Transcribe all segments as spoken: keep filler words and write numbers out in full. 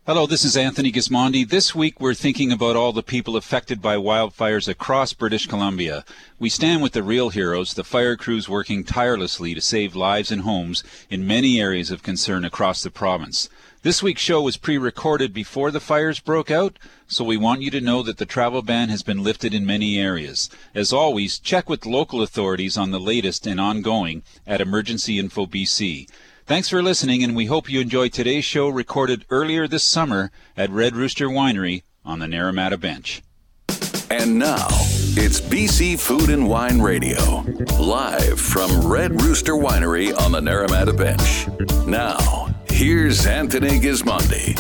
Hello, this is Anthony Gismondi. This week we're thinking about all the people affected by wildfires across British Columbia. We stand with the real heroes, the fire crews working tirelessly to save lives and homes in many areas of concern across the province. This week's show was pre-recorded before the fires broke out, so we want you to know that the travel ban has been lifted in many areas. As always, check with local authorities on the latest and ongoing at Emergency Info B C. Thanks for listening, and we hope you enjoyed today's show recorded earlier this summer at Red Rooster Winery on the Naramata Bench. And now, it's B C Food and Wine Radio, live from Red Rooster Winery on the Naramata Bench. Now, here's Anthony Gismondi.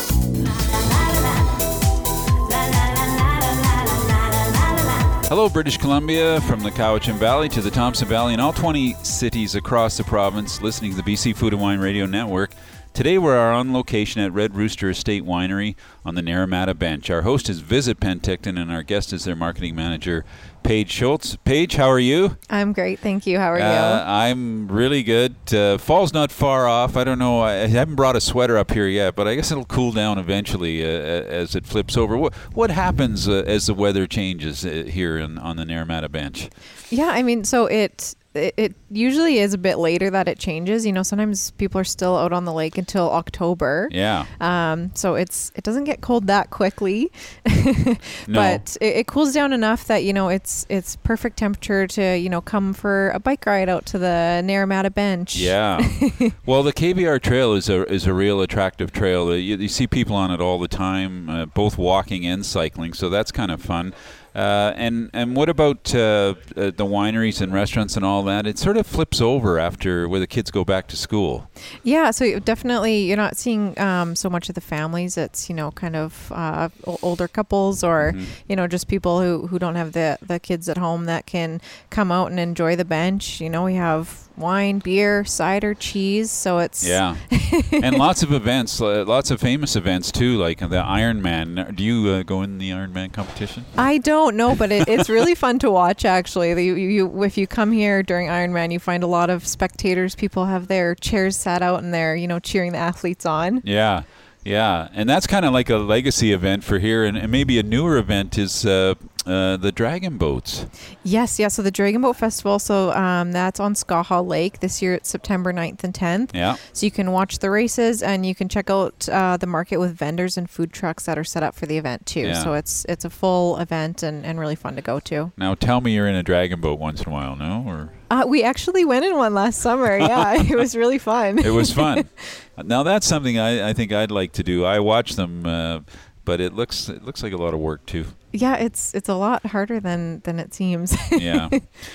Hello, British Columbia, from the Cowichan Valley to the Thompson Valley and all twenty cities across the province, listening to the B C Food and Wine Radio Network. Today we're on location at Red Rooster Estate Winery on the Naramata Bench. Our host is Visit Penticton, and our guest is their marketing manager, Paige Schultz. Paige, how are you? I'm great, thank you. How are uh, you? I'm really good. Uh, fall's not far off. I don't know. I haven't brought a sweater up here yet, but I guess it'll cool down eventually uh, as it flips over. What, what happens uh, as the weather changes uh, here in, on the Naramata Bench? Yeah, I mean, so it... It, it usually is a bit later that it changes. You know, sometimes people are still out on the lake until October. Yeah. Um. So it's it doesn't get cold that quickly, no. but it, it cools down enough that you know it's it's perfect temperature to you know come for a bike ride out to the Naramata Bench. Yeah. Well, the K V R Trail is a is a real attractive trail. You, you see people on it all the time, uh, both walking and cycling. So that's kind of fun. Uh, and and what about uh, uh, the wineries and restaurants and all that? It sort of flips over after where the kids go back to school. Yeah, so definitely you're not seeing um, so much of the families. It's, you know, kind of uh, older couples or, mm-hmm. you know, just people who, who don't have the, the kids at home that can come out and enjoy the bench. You know, we have wine, beer, cider, cheese. So it's... Yeah. And lots of events, uh, lots of famous events too, like the Ironman. Do you uh, go in the Ironman competition? I don't know, but it, it's really fun to watch, actually. You, you, if you come here during Ironman, you find a lot of spectators. People have their chairs sat out and they're, you know, cheering the athletes on. Yeah. Yeah, and that's kind of like a legacy event for here, and, and maybe a newer event is uh, uh, the Dragon Boats. Yes, yeah, so the Dragon Boat Festival, so um, that's on Skaha Lake. This year it's September ninth and tenth. Yeah. So you can watch the races, and you can check out uh, the market with vendors and food trucks that are set up for the event, too. Yeah. So it's it's a full event and, and really fun to go to. Now, tell me you're in a Dragon Boat once in a while, no? Or uh, we actually went in one last summer, yeah. It was really fun. It was fun. Now that's something I, I think I'd like to do. I watch them, uh, but it looks it looks like a lot of work too. Yeah, it's it's a lot harder than, than it seems. Yeah.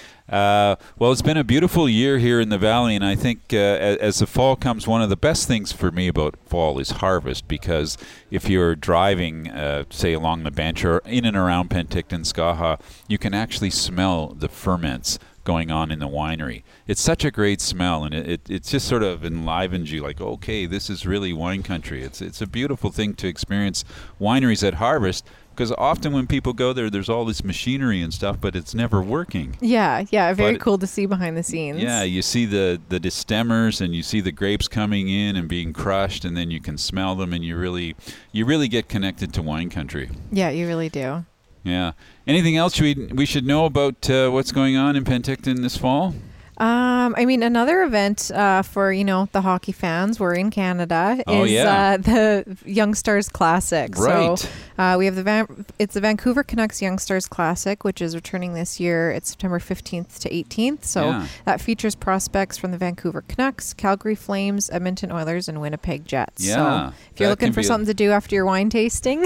Uh, well, it's been a beautiful year here in the valley, and I think uh, as, as the fall comes, one of the best things for me about fall is harvest, because if you're driving, uh, say, along the bench or in and around Penticton, Skaha, you can actually smell the ferments going on in the winery. It's such a great smell, and it, it it's just sort of enlivens you, like, okay, this is really wine country. It's it's a beautiful thing to experience wineries at harvest, because often when people go there, there's all this machinery and stuff, but it's never working. Yeah, yeah, very but, cool to see behind the scenes. Yeah, you see the, the distemmers, and you see the grapes coming in and being crushed, and then you can smell them, and you really you really get connected to wine country. Yeah, you really do. Yeah. Anything else we we should know about uh, what's going on in Penticton this fall? Um, I mean, another event uh, for, you know, the hockey fans, we're in Canada, oh, is yeah. uh, the Young Stars Classic. Right. So uh, we have the Van- it's the Vancouver Canucks Young Stars Classic, which is returning this year. It's September fifteenth to eighteenth. So yeah. that features prospects from the Vancouver Canucks, Calgary Flames, Edmonton Oilers, and Winnipeg Jets. Yeah. So if you're looking for something a- to do after your wine tasting,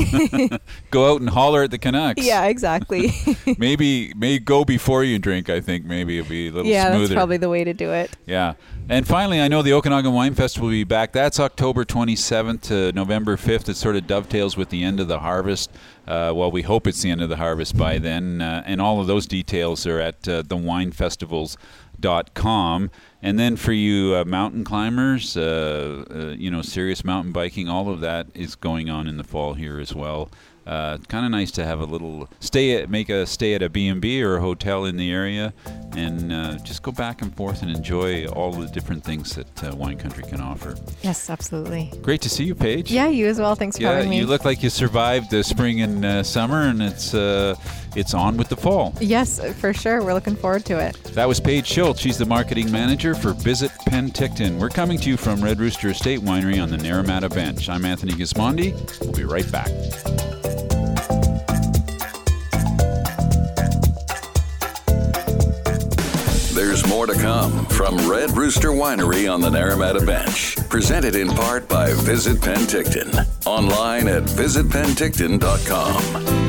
go out and holler at the Canucks. Yeah, exactly. maybe may go before you drink. I think maybe it'll be a little yeah, smoother. That's probably the way to do it. Yeah. And finally, I know the Okanagan Wine Festival will be back. That's October twenty-seventh to November fifth. It sort of dovetails with the end of the harvest. Uh, well, we hope it's the end of the harvest by then. Uh, and all of those details are at uh, the wine festivals dot com. And then for you uh, mountain climbers, uh, uh, you know, serious mountain biking, all of that is going on in the fall here as well. Uh, kind of nice to have a little stay at, make a stay at a B and B or a hotel in the area, and uh, just go back and forth and enjoy all the different things that uh, wine country can offer. Yes, absolutely. Great to see you, Paige. Yeah, you as well. Thanks for yeah, having me. You look like you survived the spring and uh, summer, and it's uh, it's on with the fall. Yes, for sure. We're looking forward to it. That was Paige Schultz. She's the marketing manager for Visit Penticton. We're coming to you from Red Rooster Estate Winery on the Naramata Bench. I'm Anthony Gismondi. We'll be right back. There's more to come from Red Rooster Winery on the Naramata Bench. Presented in part by Visit Penticton. Online at visit penticton dot com.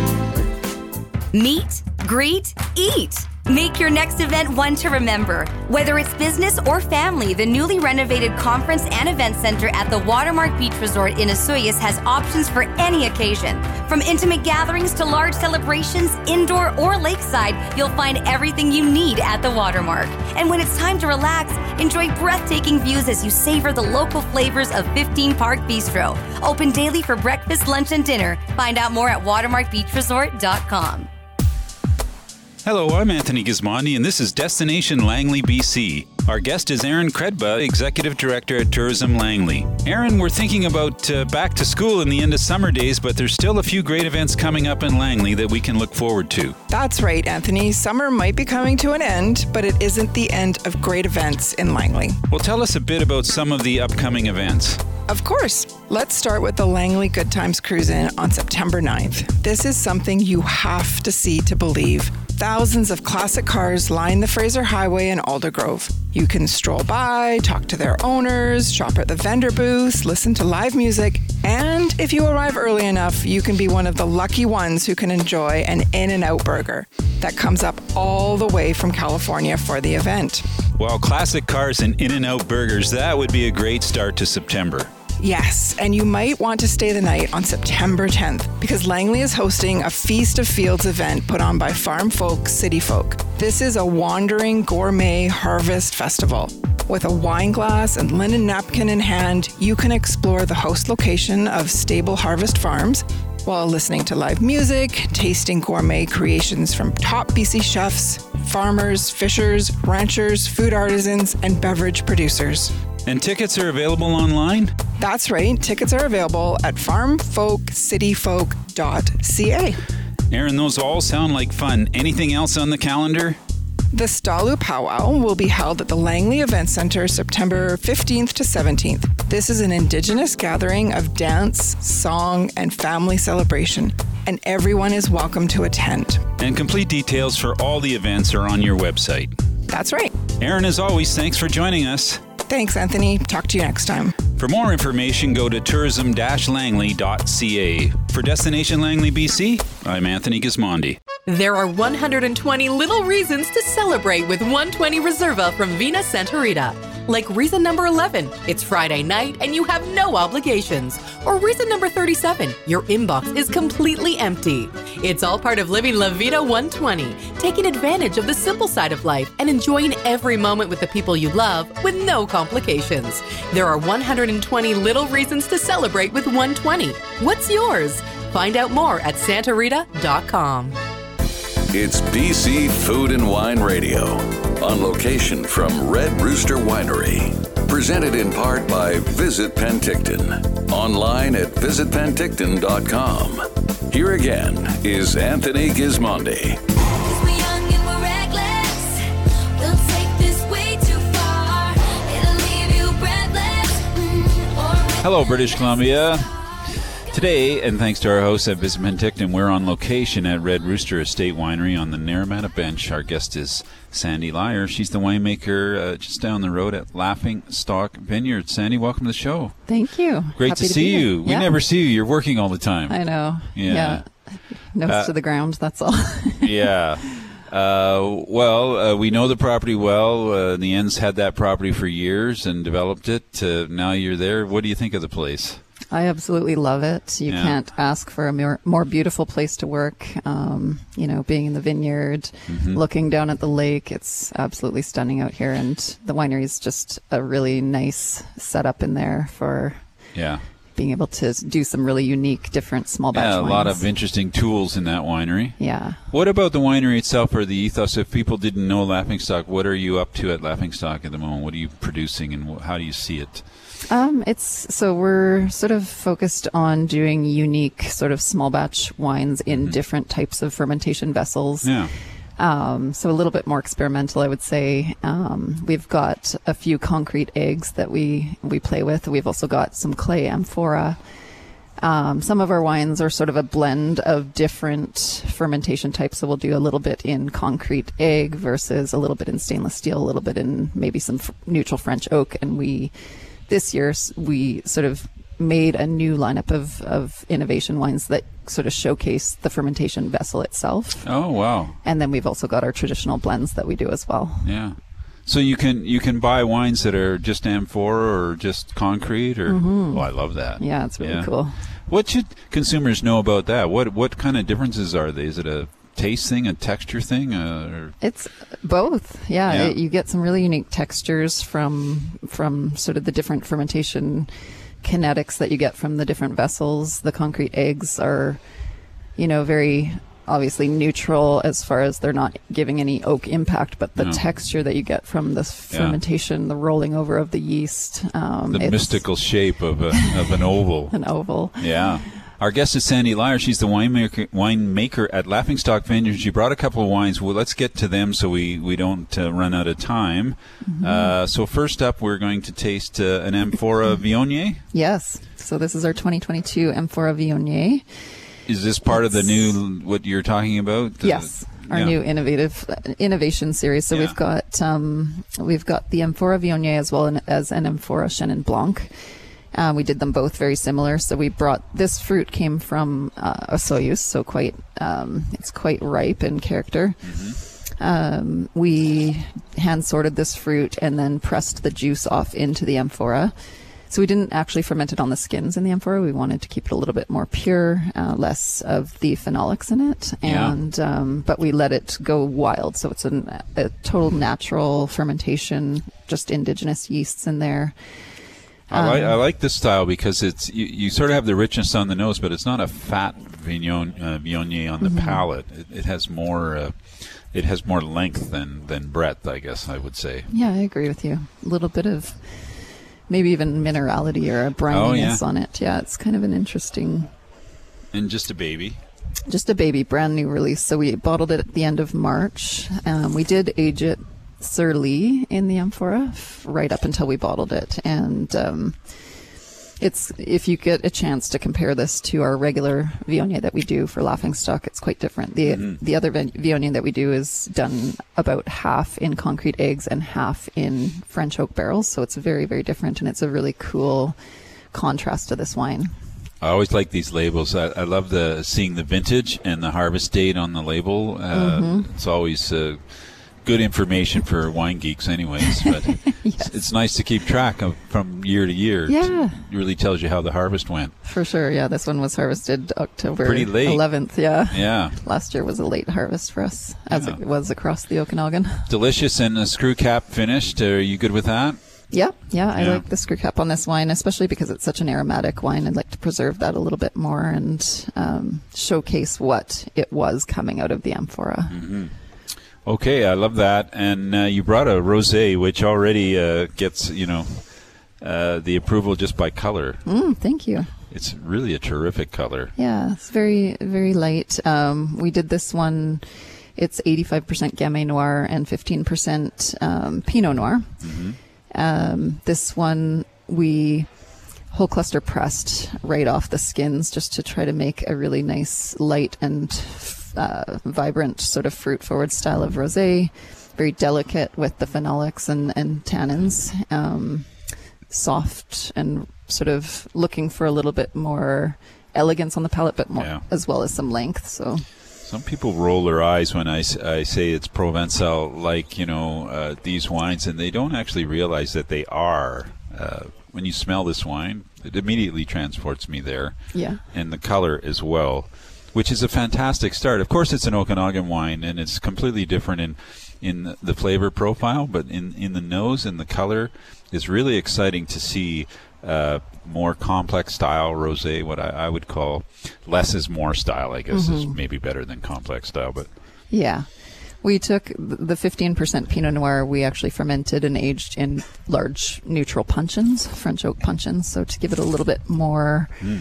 Meet, greet, eat. Make your next event one to remember. Whether it's business or family, the newly renovated Conference and Event Center at the Watermark Beach Resort in Osoyoos has options for any occasion. From intimate gatherings to large celebrations, indoor or lakeside, you'll find everything you need at the Watermark. And when it's time to relax, enjoy breathtaking views as you savor the local flavors of fifteen Park Bistro. Open daily for breakfast, lunch, and dinner. Find out more at watermark beach resort dot com. Hello, I'm Anthony Gismondi, and this is Destination Langley, B C. Our guest is Aaron Kredba, Executive Director at Tourism Langley. Aaron, we're thinking about uh, back to school in the end of summer days, but there's still a few great events coming up in Langley that we can look forward to. That's right, Anthony. Summer might be coming to an end, but it isn't the end of great events in Langley. Well, tell us a bit about some of the upcoming events. Of course. Let's start with the Langley Good Times Cruise-In on September ninth. This is something you have to see to believe. Thousands of classic cars line the Fraser Highway in Aldergrove. You can stroll by, talk to their owners, shop at the vendor booths, listen to live music, and if you arrive early enough, you can be one of the lucky ones who can enjoy an In-N-Out burger that comes up all the way from California for the event. Well, classic cars and In-N-Out burgers, that would be a great start to September. Yes, and you might want to stay the night on September tenth because Langley is hosting a Feast of Fields event put on by Farm Folk, City Folk. This is a wandering gourmet harvest festival. With a wine glass and linen napkin in hand, you can explore the host location of Stable Harvest Farms while listening to live music, tasting gourmet creations from top B C chefs, farmers, fishers, ranchers, food artisans, and beverage producers. And tickets are available online? That's right. Tickets are available at farm folk city folk dot c a. Aaron, those all sound like fun. Anything else on the calendar? The Stalu Powwow will be held at the Langley Event Center September fifteenth to seventeenth. This is an Indigenous gathering of dance, song, and family celebration, and everyone is welcome to attend. And complete details for all the events are on your website. That's right. Aaron, as always, thanks for joining us. Thanks, Anthony. Talk to you next time. For more information, go to tourism dash langley dot c a. For Destination Langley, B C, I'm Anthony Gismondi. There are one hundred twenty little reasons to celebrate with one twenty Reserva from Vina Santa Rita. Like reason number eleven, it's Friday night and you have no obligations. Or reason number thirty-seven, your inbox is completely empty. It's all part of living La Vida one twenty, taking advantage of the simple side of life and enjoying every moment with the people you love with no complications. There are one hundred twenty little reasons to celebrate with one twenty. What's yours? Find out more at santa rita dot com. It's B C Food and Wine Radio, on location from Red Rooster Winery. Presented in part by Visit Penticton. Online at visit penticton dot com. Here again is Anthony Gismondi. Hello, British Columbia. Today, and thanks to our hosts at Visit Penticton, we're on location at Red Rooster Estate Winery on the Naramata Bench. Our guest is Sandy Lyer. She's the winemaker uh, just down the road at Laughing Stock Vineyard. Sandy, welcome to the show. Thank you. Great Happy to, to see be you. here. We yeah. never see you. You're working all the time. I know. Yeah. yeah. Nose Uh, to the ground, that's all. yeah. Uh, well, uh, we know the property well. Uh, the Ends had that property for years and developed it. Uh, now you're there. What do you think of the place? I absolutely love it. You Yeah. can't ask for a more, more beautiful place to work. Um, you know, being in the vineyard, Mm-hmm. looking down at the lake, it's absolutely stunning out here. And the winery is just a really nice setup in there for Yeah. being able to do some really unique, different small batch Yeah, a wines. lot of interesting tools in that winery. Yeah. What about the winery itself or the ethos? If people didn't know Laughingstock, what are you up to at Laughingstock at the moment? What are you producing and wh- how do you see it? Um, it's so we're sort of focused on doing unique sort of small batch wines in different types of fermentation vessels. Yeah. Um, so a little bit more experimental, I would say. Um, we've got a few concrete eggs that we, we play with. We've also got some clay amphora. Um, some of our wines are sort of a blend of different fermentation types. So we'll do a little bit in concrete egg versus a little bit in stainless steel, a little bit in maybe some f- neutral French oak. And we, this year, s- we sort of made a new lineup of, of innovation wines that sort of showcase the fermentation vessel itself. Oh, wow. And then we've also got our traditional blends that we do as well. Yeah. So you can you can buy wines that are just amphora or just concrete or oh, I love that. Yeah, it's really Yeah. cool. What should consumers know about that? What what kind of differences are they? Is it a taste thing, a texture thing, uh, or It's both. Yeah, Yeah. It, you get some really unique textures from from sort of the different fermentation kinetics that you get from the different vessels. The concrete eggs are, you know, very obviously neutral as far as they're not giving any oak impact, but the No. texture that you get from the Yeah. fermentation, the rolling over of the yeast, um, the it's mystical shape of a, of an oval? an oval. Yeah. Our guest is Sandy Lyer. She's the winemaker, winemaker at Laughingstock Vineyard. She brought a couple of wines. Well, let's get to them so we, we don't uh, run out of time. Mm-hmm. Uh, so first up, we're going to taste uh, an Amphora Viognier. Yes. So this is our twenty twenty-two Amphora Viognier. Is this part of the It's- new, what you're talking about? The- Yes, our yeah. new innovative uh, innovation series. So Yeah. we've got um, we've got the Amphora Viognier as well as an Amphora Chenin Blanc. Uh, we did them both very similar. So we brought this fruit came from uh, Osoyoos, so quite um, it's quite ripe in character. Mm-hmm. Um, we hand sorted this fruit and then pressed the juice off into the amphora. So we didn't actually ferment it on the skins in the amphora. We wanted to keep it a little bit more pure, uh, less of the phenolics in it, Yeah. and um, but we let it go wild. So it's an, a total natural fermentation, just indigenous yeasts in there. I, like, Um, I like this style because it's you, you sort of have the richness on the nose, but it's not a fat Vignon, uh, Viognier on the Mm-hmm. palate. It, it has more uh, it has more length than, than breadth, I guess I would say. Yeah, I agree with you. A little bit of maybe even minerality or a brininess Oh, yeah. on it. Yeah, it's kind of an interesting. And just a baby. Just a baby, brand new release. So we bottled it at the end of March. Um, we did age it Sur Lie in the amphora f- right up until we bottled it. And um, it's if you get a chance to compare this to our regular Viognier that we do for Laughingstock, it's quite different. The Mm-hmm. the other Vi- Viognier that we do is done about half in concrete eggs and half in French oak barrels. So it's very, very different, and it's a really cool contrast to this wine. I always like these labels. I, I love the seeing the vintage and the harvest date on the label. Uh, Mm-hmm. It's always uh, good information for wine geeks, anyways. But it's, it's nice to keep track of from year to year. Yeah. It really tells you how the harvest went. For sure, yeah. This one was harvested October Pretty late. eleventh, yeah. Yeah, Last year was a late harvest for us, as Yeah. it was across the Okanagan. delicious and the screw cap finished. Are you good with that? Yeah, yeah, I Yeah. like the screw cap on this wine, especially because it's such an aromatic wine. I'd like to preserve that a little bit more and um, showcase what it was coming out of the amphora. Okay, I love that. And uh, you brought a rosé, which already uh, gets you know uh, the approval just by color. Mm, thank you. It's really a terrific color. Yeah, it's very, very light. Um, we did this one. It's eighty-five percent Gamay Noir and fifteen percent um, Pinot Noir. Um, this one we whole cluster pressed right off the skins just to try to make a really nice, light and uh, vibrant sort of fruit-forward style of rosé. Very delicate with the phenolics and, and tannins. Um, soft and sort of looking for a little bit more elegance on the palate, but more Yeah. as well as some length. So Some people roll their eyes when I, s- I say it's Provençal, like, you know, uh, these wines, and they don't actually realize that they are uh, when you smell this wine, it immediately transports me there. Yeah. And the color as well, which is a fantastic start. Of course, it's an Okanagan wine, and it's completely different in in the flavor profile, but in, in the nose and the color is really exciting to see uh, more complex style rosé, what I, I would call less is more style, I guess, mm-hmm. is maybe better than complex style. But yeah. We took the fifteen percent Pinot Noir, we actually fermented and aged in large neutral puncheons, French oak puncheons, so to give it a little bit more, mm.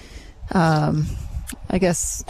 um, I guess,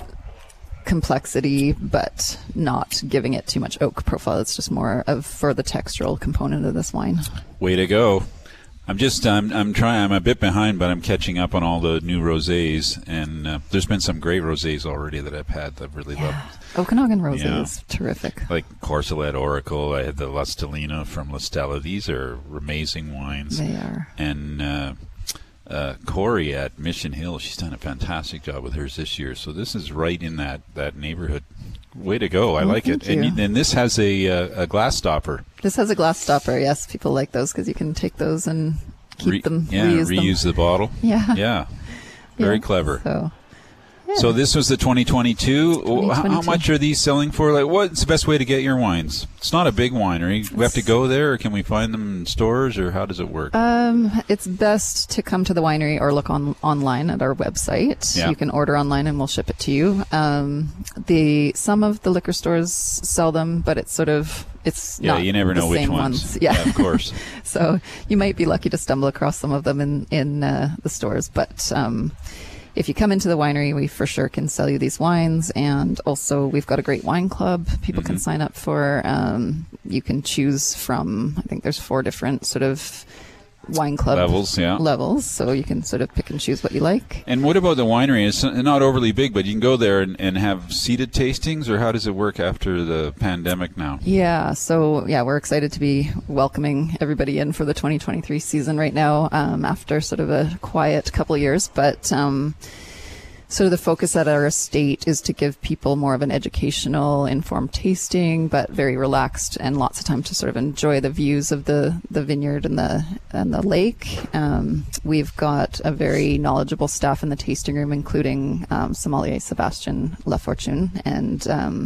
complexity, but not giving it too much oak profile. It's just more of for the textural component of this wine. Way to go. I'm just, I'm, I'm trying, I'm a bit behind, but I'm catching up on all the new rosés, and uh, there's been some great rosés already that I've had that I've really yeah. loved. Okanagan rosé yeah. is terrific. Like Corselet Oracle, I had the La Stellina from La Stella. These are amazing wines. They are. And uh, uh, Corey at Mission Hill, she's done a fantastic job with hers this year. So this is right in that, that neighborhood. Way to go. I oh, like it. You. And, and this has a, uh, a glass stopper. This has a glass stopper, yes. People like those because you can take those and keep Re- them, yeah, reuse, reuse them. the bottle. Yeah. Yeah. Very yeah. clever. So, yeah. so this was the twenty twenty-two. twenty twenty-two. How much are these selling for? Like, what's the best way to get your wines? It's not a big winery. We have to go there, or can we find them in stores, or how does it work? Um, it's best to come to the winery or look on online at our website. Yeah. You can order online and we'll ship it to you. Um, the some of the liquor stores sell them, but it's sort of it's yeah, not you never know the which same ones. ones. Yeah. yeah, of course. So you might be lucky to stumble across some of them in in uh, the stores, but um, if you come into the winery, we for sure can sell you these wines. And also we've got a great wine club people mm-hmm. can sign up for. Um, you can choose from, I think there's four different sort of wine club levels, yeah. levels. So you can sort of pick and choose what you like. And what about the winery? It's not overly big, but you can go there and, and have seated tastings, or how does it work after the pandemic now? Yeah, so yeah, we're excited to be welcoming everybody in for the twenty twenty-three season right now, um, after sort of a quiet couple of years. But um, sort of the focus at our estate is to give people more of an educational, informed tasting, but very relaxed and lots of time to sort of enjoy the views of the, the vineyard and the and the lake. Um, we've got a very knowledgeable staff in the tasting room, including um, sommelier Sebastian Lafortune, and um,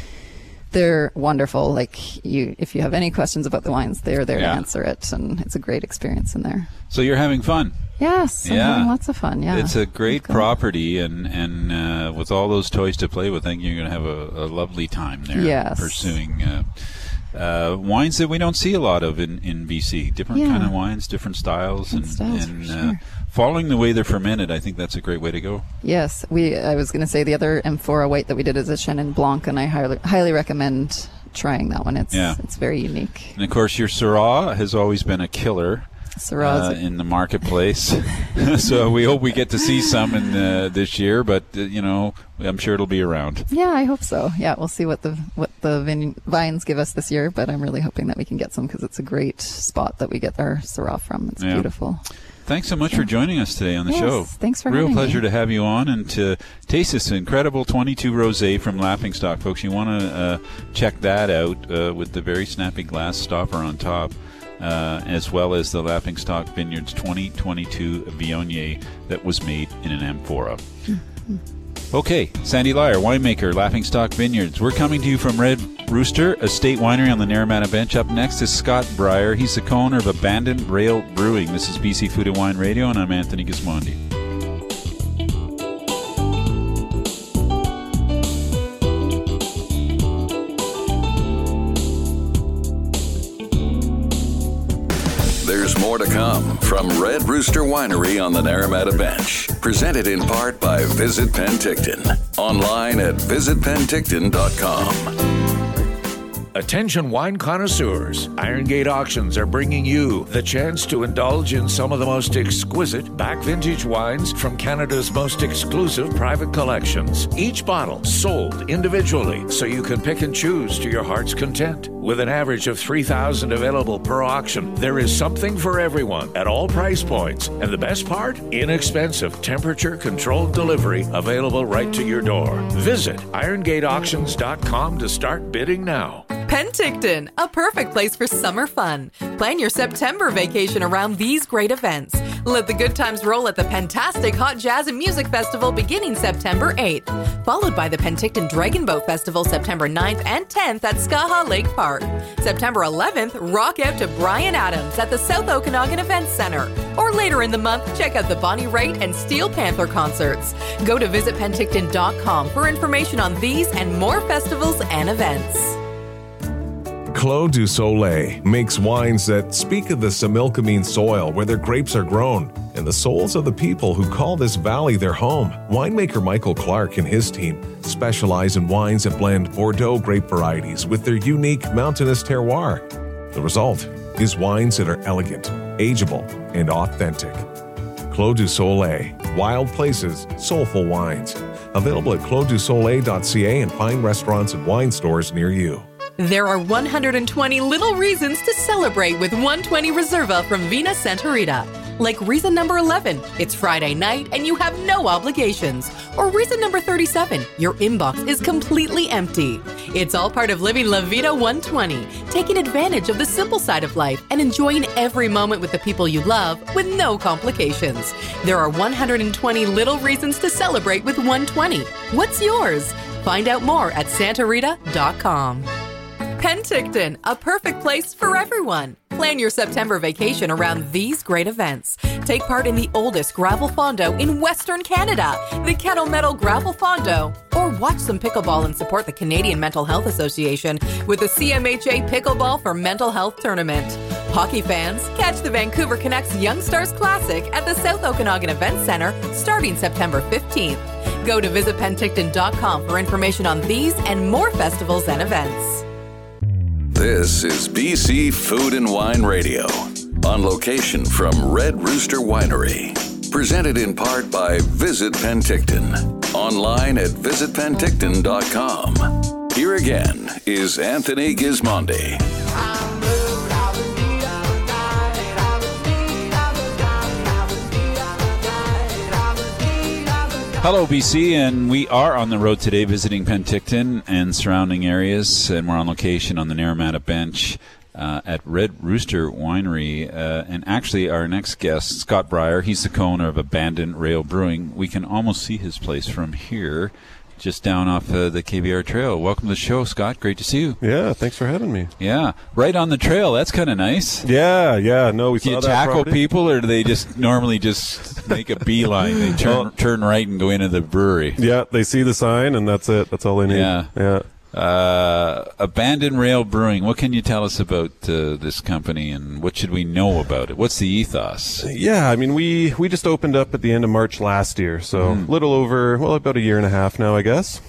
they're wonderful. Like you, if you have any questions about the wines, they're there yeah. to answer it, and it's a great experience in there. So you're having fun. Yes, I'm yeah. having lots of fun. Yeah, it's a great property, and and uh, with all those toys to play with, I think you're going to have a, a lovely time there. Yes. Pursuing uh, uh, wines that we don't see a lot of in, in B C. Different Yeah. kind of wines, different styles, Different and, styles, and for uh, sure. following the way they're fermented. I think that's a great way to go. Yes, we. I was going to say the other Amphora white that we did is a Chenin Blanc, and I highly highly recommend trying that one. It's Yeah. it's very unique. And of course, your Syrah has always been a killer. Syrah's Uh, in the marketplace. So we hope we get to see some in uh, this year, but uh, you know, I'm sure it'll be around. Yeah, I hope so. Yeah, we'll see what the what the vine, vines give us this year, but I'm really hoping that we can get some because it's a great spot that we get our Syrah from. It's Yeah. beautiful. Thanks so much for joining us today on the Yes, show. thanks for Real having pleasure me. to have you on and to taste this incredible twenty-two Rosé from Laughingstock, folks. You want to uh, check that out uh, with the very snappy glass stopper on top. Uh, as well as the Laughingstock Vineyards twenty twenty-two Viognier that was made in an amphora. Mm-hmm. Okay, Sandy Lyer, winemaker, Laughingstock Vineyards. We're coming to you from Red Rooster Estate Winery on the Naramata Bench. Up next is Scott Breyer. He's the co-owner of Abandoned Rail Brewing. This is B C Food and Wine Radio, and I'm Anthony Gismondi. There's more to come from Red Rooster Winery on the Naramata Bench. Presented in part by Visit Penticton. Online at visit penticton dot com. Attention wine connoisseurs. Iron Gate Auctions are bringing you the chance to indulge in some of the most exquisite back vintage wines from Canada's most exclusive private collections. Each bottle sold individually so you can pick and choose to your heart's content. With an average of three thousand available per auction, there is something for everyone at all price points. And the best part? Inexpensive, temperature-controlled delivery available right to your door. Visit iron gate auctions dot com to start bidding now. Penticton, a perfect place for summer fun. Plan your September vacation around these great events. Let the good times roll at the Pentastic Hot Jazz and Music Festival beginning September eighth, followed by the Penticton Dragon Boat Festival September ninth and tenth at Skaha Lake Park. September eleventh, rock out to Bryan Adams at the South Okanagan Events Center. Or later in the month, check out the Bonnie Raitt and Steel Panther concerts. Go to visit penticton dot com for information on these and more festivals and events. Clos du Soleil makes wines that speak of the Similkameen soil where their grapes are grown and the souls of the people who call this valley their home. Winemaker Michael Clark and his team specialize in wines that blend Bordeaux grape varieties with their unique mountainous terroir. The result is wines that are elegant, ageable, and authentic. Clos du Soleil, wild places, soulful wines. Available at clos du soleil dot c a and fine restaurants and wine stores near you. There are one hundred twenty little reasons to celebrate with one twenty Reserva from Vina Santa Rita. Like reason number eleven, it's Friday night and you have no obligations. Or reason number thirty-seven, your inbox is completely empty. It's all part of living La Vida one twenty, taking advantage of the simple side of life and enjoying every moment with the people you love with no complications. There are one hundred twenty little reasons to celebrate with one twenty. What's yours? Find out more at santa rita dot com. Penticton, a perfect place for everyone. Plan your September vacation around these great events. Take part in the oldest gravel fondo in Western Canada, the Kettle Metal Gravel Fondo. Or watch some pickleball and support the Canadian Mental Health Association with the C M H A Pickleball for Mental Health Tournament. Hockey fans, catch the Vancouver Canucks Young Stars Classic at the South Okanagan Events Center starting September fifteenth. Go to visit penticton dot com for information on these and more festivals and events. This is B C Food and Wine Radio, on location from Red Rooster Winery. Presented in part by Visit Penticton. Online at visit penticton dot com. Here again is Anthony Gismondi. Hello, B C, and we are on the road today visiting Penticton and surrounding areas, and we're on location on the Naramata Bench uh, at Red Rooster Winery. Uh, and actually, our next guest, Scott Breyer, he's the co-owner of Abandoned Rail Brewing. We can almost see his place from here, just down off uh, the K V R Trail. Welcome to the show, Scott. Great to see you. Yeah, thanks for having me. Yeah, right on the trail. That's kind of nice. Yeah, yeah. No, we do saw you that tackle property. people, or do they just normally just make a beeline? They turn well, turn right and go into the brewery. Yeah, they see the sign, and that's it. That's all they need. Yeah, yeah. Uh, Abandoned Rail Brewing. What can you tell us about uh, this company, and what should we know about it? What's the ethos? Yeah, I mean, we we just opened up at the end of March last year, so Mm. a little over, well, about a year and a half now, I guess.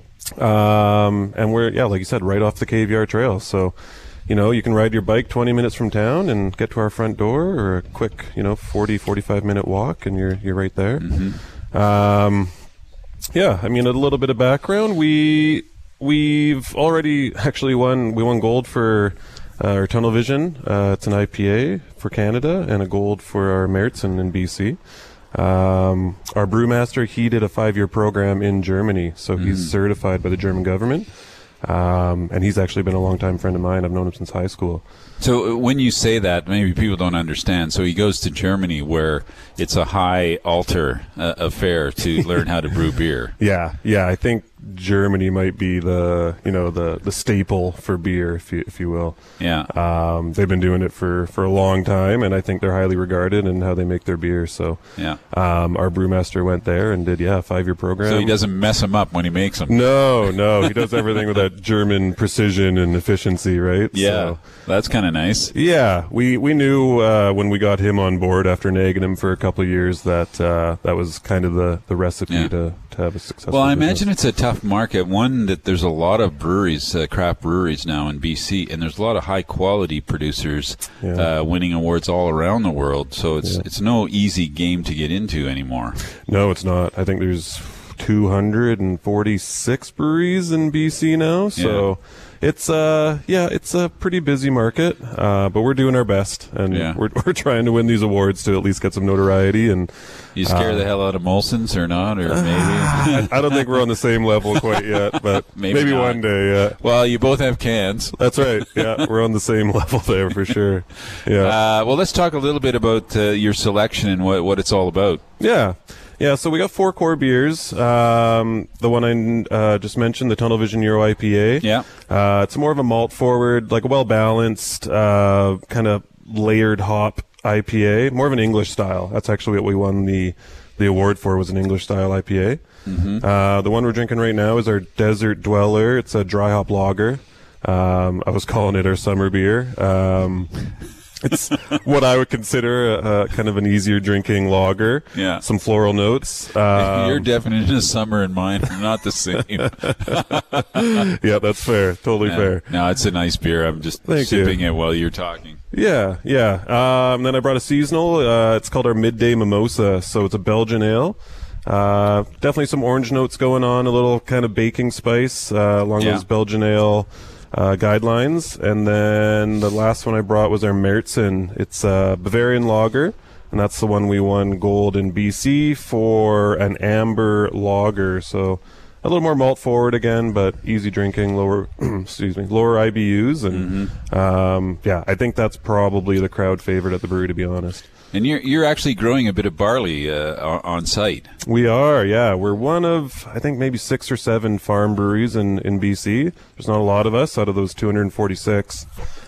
Um, and we're, yeah, like you said, right off the K V R Trail. So, you know, you can ride your bike twenty minutes from town and get to our front door, or a quick, you know, forty, forty-five minute walk, and you're you're right there. Mm-hmm. Um, yeah, I mean, a little bit of background. We we've already actually won. We won gold for uh, our Tunnel Vision. Uh, it's an I P A for Canada, and a gold for our Märzen in B C. Um, our brewmaster, he did a five-year program in Germany, so he's Mm. certified by the German government. Um, and he's actually been a longtime friend of mine. I've known him since high school. So uh, when you say that, maybe people don't understand. So he goes to Germany, where it's a high altar uh, affair to learn how to brew beer. Yeah, yeah. I think Germany might be the, you know, the, the staple for beer, if you if you will. Yeah. Um, they've been doing it for, for a long time, and I think they're highly regarded in how they make their beer. So Yeah. um, our brewmaster went there and did yeah a five year program. So he doesn't mess them up when he makes them. No, no, he does everything with that German precision and efficiency, right? Yeah. So, That's kind of nice. yeah, we we knew uh, when we got him on board after nagging him for a couple of years that uh, that was kind of the, the recipe Yeah. to, to have a successful Well, I business. imagine it's a tough market. One, that there's a lot of breweries, uh, craft breweries now in B C, and there's a lot of high quality producers Yeah. uh, winning awards all around the world. So it's Yeah. it's no easy game to get into anymore. No, it's not. I think there's two hundred forty-six breweries in B C now, so yeah. it's uh yeah it's a pretty busy market, uh, but we're doing our best, and yeah. we're we're trying to win these awards to at least get some notoriety. And you scare uh, the hell out of Molson's or not, or maybe I, I don't think we're on the same level quite yet, but maybe, maybe not. one day. Yeah. Well, you both have cans. That's right. Yeah, we're on the same level there for sure. Yeah. Uh, well, let's talk a little bit about uh, your selection and what what it's all about. Yeah. Yeah, so we got four core beers. Um, the one I uh, just mentioned, the Tunnel Vision Euro I P A. Yeah. Uh, it's more of a malt forward, like a well-balanced, uh, kind of layered hop I P A. More of an English style. That's actually what we won the, the award for, was an English style I P A. Mm-hmm. Uh, the one we're drinking right now is our Desert Dweller. It's a dry hop lager. Um, I was calling it our summer beer. Um, It's what I would consider a, a kind of an easier drinking lager. Yeah. Some floral notes. Um, Your definition of summer and mine are not the same. Yeah, that's fair. Totally yeah. fair. No, it's a nice beer. I'm just Thank sipping you. it while you're talking. Yeah, yeah. Um, then I brought a seasonal. Uh, it's called our Midday Mimosa. So it's a Belgian ale. Uh, definitely some orange notes going on, a little kind of baking spice uh, along Yeah. those Belgian ale Uh, guidelines. And then the last one I brought was our Märzen. It's a Bavarian lager, and that's the one we won gold in B C for an amber lager. So a little more malt forward again, but easy drinking, lower excuse me, lower I B Us, and mm-hmm. um, yeah, I think that's probably the crowd favorite at the brewery, to be honest. And you're you're actually growing a bit of barley uh, on site. We are, yeah. We're one of, I think, maybe six or seven farm breweries in, in B C. There's not a lot of us out of those two hundred forty-six.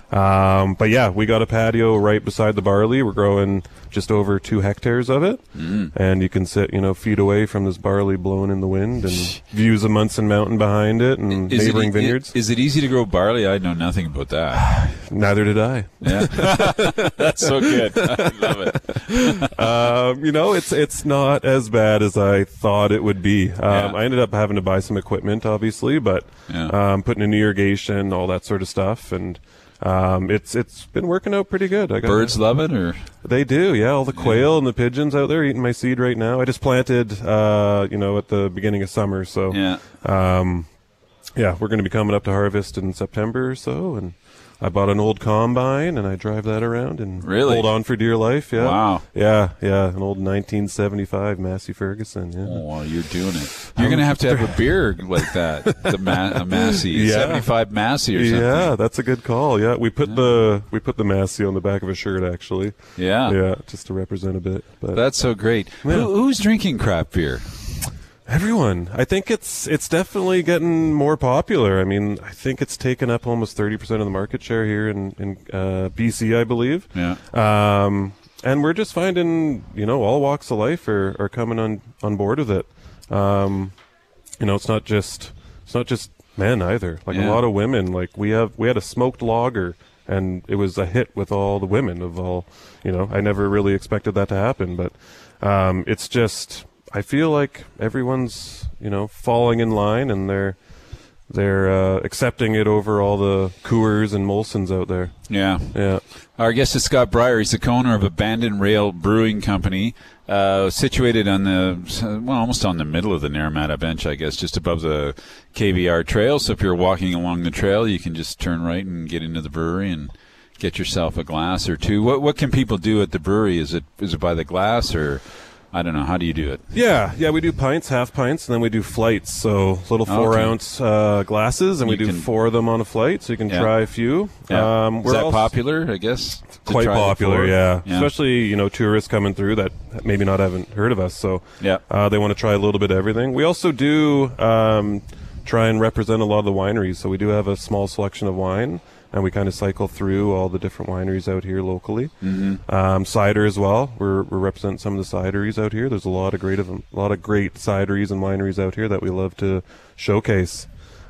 Um, but yeah, we got a patio right beside the barley. We're growing just over two hectares of it. Mm. And you can sit, you know, feet away from this barley blowing in the wind, and views of Munson Mountain behind it, and is neighboring it, vineyards. Is it easy to grow barley? I know nothing about that. Neither did I. Yeah. That's so good. I love it. um, you know, it's it's not as bad as I thought it would be. Um, Yeah. I ended up having to buy some equipment, obviously, but Yeah. um, putting in irrigation, all that sort of stuff, and um, it's it's been working out pretty good. I got Birds love it, or they do, yeah. All the quail yeah. and the pigeons out there eating my seed right now. I just planted, uh, you know, at the beginning of summer, so yeah, um, yeah, we're going to be coming up to harvest in September or so, and I bought an old combine, and I drive that around and really? hold on for dear life. Yeah. Wow. Yeah, yeah. An old nineteen seventy-five Massey Ferguson. Yeah. Oh, well, you're doing it. You're going to have to have a beer like that, the Ma- a Massey, yeah. seventy-five Massey or something. Yeah, that's a good call. Yeah, we put yeah. the we put the Massey on the back of a shirt, actually. Yeah. Yeah, just to represent a bit. But that's so great. Yeah. Who, who's drinking craft beer? Everyone. I think it's it's definitely getting more popular. I mean, I think it's taken up almost thirty percent of the market share here in, in uh, B C, I believe. Yeah. Um, and we're just finding, you know, all walks of life are, are coming on, on board with it. Um, you know, it's not just it's not just men either. Like yeah. a lot of women. Like we have we had a smoked lager, and it was a hit with all the women of all. You know, I never really expected that to happen, but um, it's just. I feel like everyone's, you know, falling in line, and they're they're uh, accepting it over all the Coors and Molsons out there. Yeah. Yeah. Our guest is Scott Breyer. He's the owner of Abandoned Rail Brewing Company, uh, situated on the, well, almost on the middle of the Naramata Bench, I guess, just above the K V R trail. So if you're walking along the trail, you can just turn right and get into the brewery and get yourself a glass or two. What what can people do at the brewery? Is it is it by the glass, or I don't know. How do you do it? Yeah, yeah, we do pints, half pints, and then we do flights. So little four-ounce okay. uh, glasses, and you we do can, four of them on a flight, so you can yeah. try a few. Yeah. Um, Is that popular, I guess? Quite popular, yeah. yeah. Especially, you know, tourists coming through that maybe not haven't heard of us, so yeah. uh, they want to try a little bit of everything. We also do um, try and represent a lot of the wineries, so we do have a small selection of wine. And we kind of cycle through all the different wineries out here locally. Mm-hmm. Um, cider as well. We're we're representing some of the cideries out here. There's a lot of great of them, a lot of great cideries and wineries out here that we love to showcase.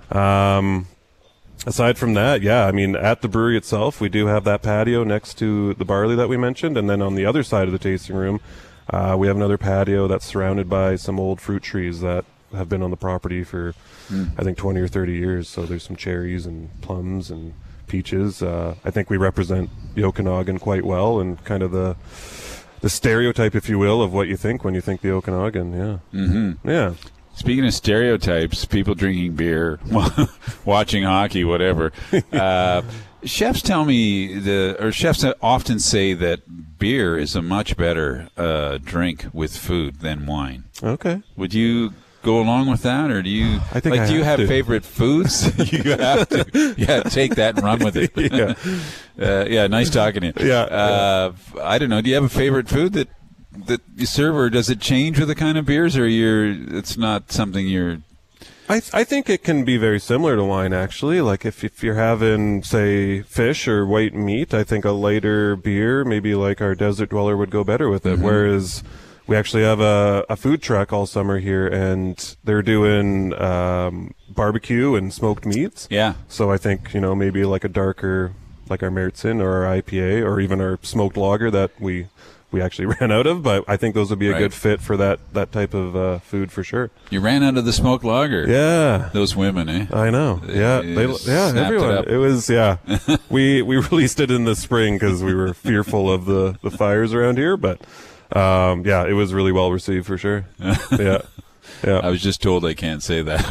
Um, aside from that, yeah, I mean, at the brewery itself, we do have that patio next to the barley that we mentioned, and then on the other side of the tasting room, uh, we have another patio that's surrounded by some old fruit trees that have been on the property for, mm. I think, twenty or thirty years. So there's some cherries and plums and peaches. Uh, I think we represent the Okanagan quite well, and kind of the the stereotype, if you will, of what you think when you think the Okanagan. Yeah. Mm-hmm. Yeah. Speaking of stereotypes, people drinking beer, watching hockey, whatever. Uh, chefs tell me the, or chefs often say that beer is a much better uh, drink with food than wine. Okay. Would you go along with that, or do you? I think like, I do you have have to. favorite foods? You have to. Yeah, take that and run with it. Yeah. Uh, yeah. Nice talking to you. Yeah, Uh, I don't know. Do you have a favorite food that? that you serve, or does it change with the kind of beers, or you're it's not something you're I th- I think it can be very similar to wine, actually. Like if, if you're having, say, fish or white meat, I think a lighter beer, maybe like our Desert Dweller, would go better with it. Mm-hmm. Whereas we actually have a, a food truck all summer here, and they're doing um, barbecue and smoked meats. Yeah. So I think, you know, maybe like a darker, like our Märzen or our I P A or even our smoked lager that we we actually ran out of, but I think those would be a Right. good fit for that, that type of uh, food for sure. you ran out of the smoked lager. Yeah. Those women, eh? I know. Yeah, They they, just yeah, snapped it everyone. up. It, was yeah. we we released it in the spring because we were fearful of the, the fires around here, but um, yeah, it was really well received for sure. Yeah, yeah. I was just told I can't say that,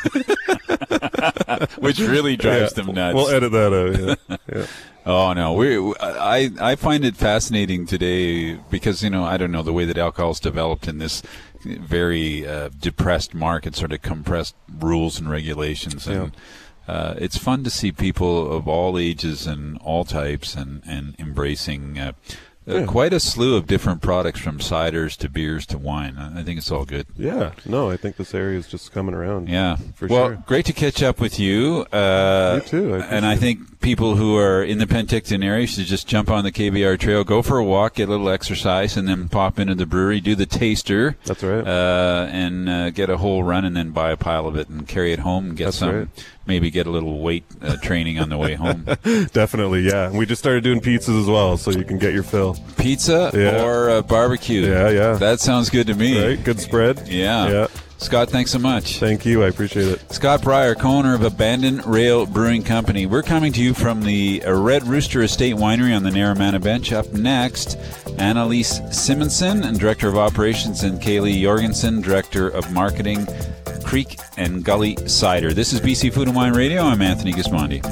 which really drives Yeah. them nuts. We'll edit that out. Yeah. yeah. Oh no, we I I find it fascinating today because, you know, I don't know, the way that alcohol's developed in this very uh, depressed market, sort of compressed rules and regulations, and uh, it's fun to see people of all ages and all types and and embracing uh, uh, Yeah. quite a slew of different products, from ciders to beers to wine. I I think it's all good. Yeah. No, I think this area is just coming around. Yeah, For well, sure. great to catch up with you. Uh, You too. I and I appreciate think people who are in the Penticton area should just jump on the K B R trail, go for a walk, get a little exercise, and then pop into the brewery, do the taster. That's right. Uh, and uh, get a whole run, and then buy a pile of it and carry it home and get That's some. right. Maybe get a little weight uh, training on the way home. Definitely, yeah. And we just started doing pizzas as well, so you can get your fill. Pizza Yeah. or uh, barbecue. Yeah, yeah. That sounds good to me. Right? Good spread. Yeah. Yeah. Scott, thanks so much. Thank you. I appreciate it. Scott Pryor, co-owner of Abandoned Rail Brewing Company. We're coming to you from the Red Rooster Estate Winery on the Narromana Bench. Up next, Annalise Simonson, and Director of Operations, and Kaylee Jorgensen, Director of Marketing, Creek and Gully Cider. This is B C Food and Wine Radio. I'm Anthony Gismondi.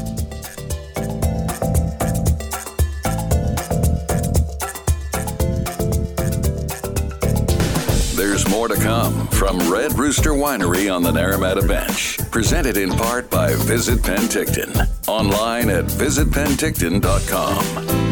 There's more to come from Red Rooster Winery on the Narromana Bench. Presented in part by Visit Penticton. Online at visit penticton dot com.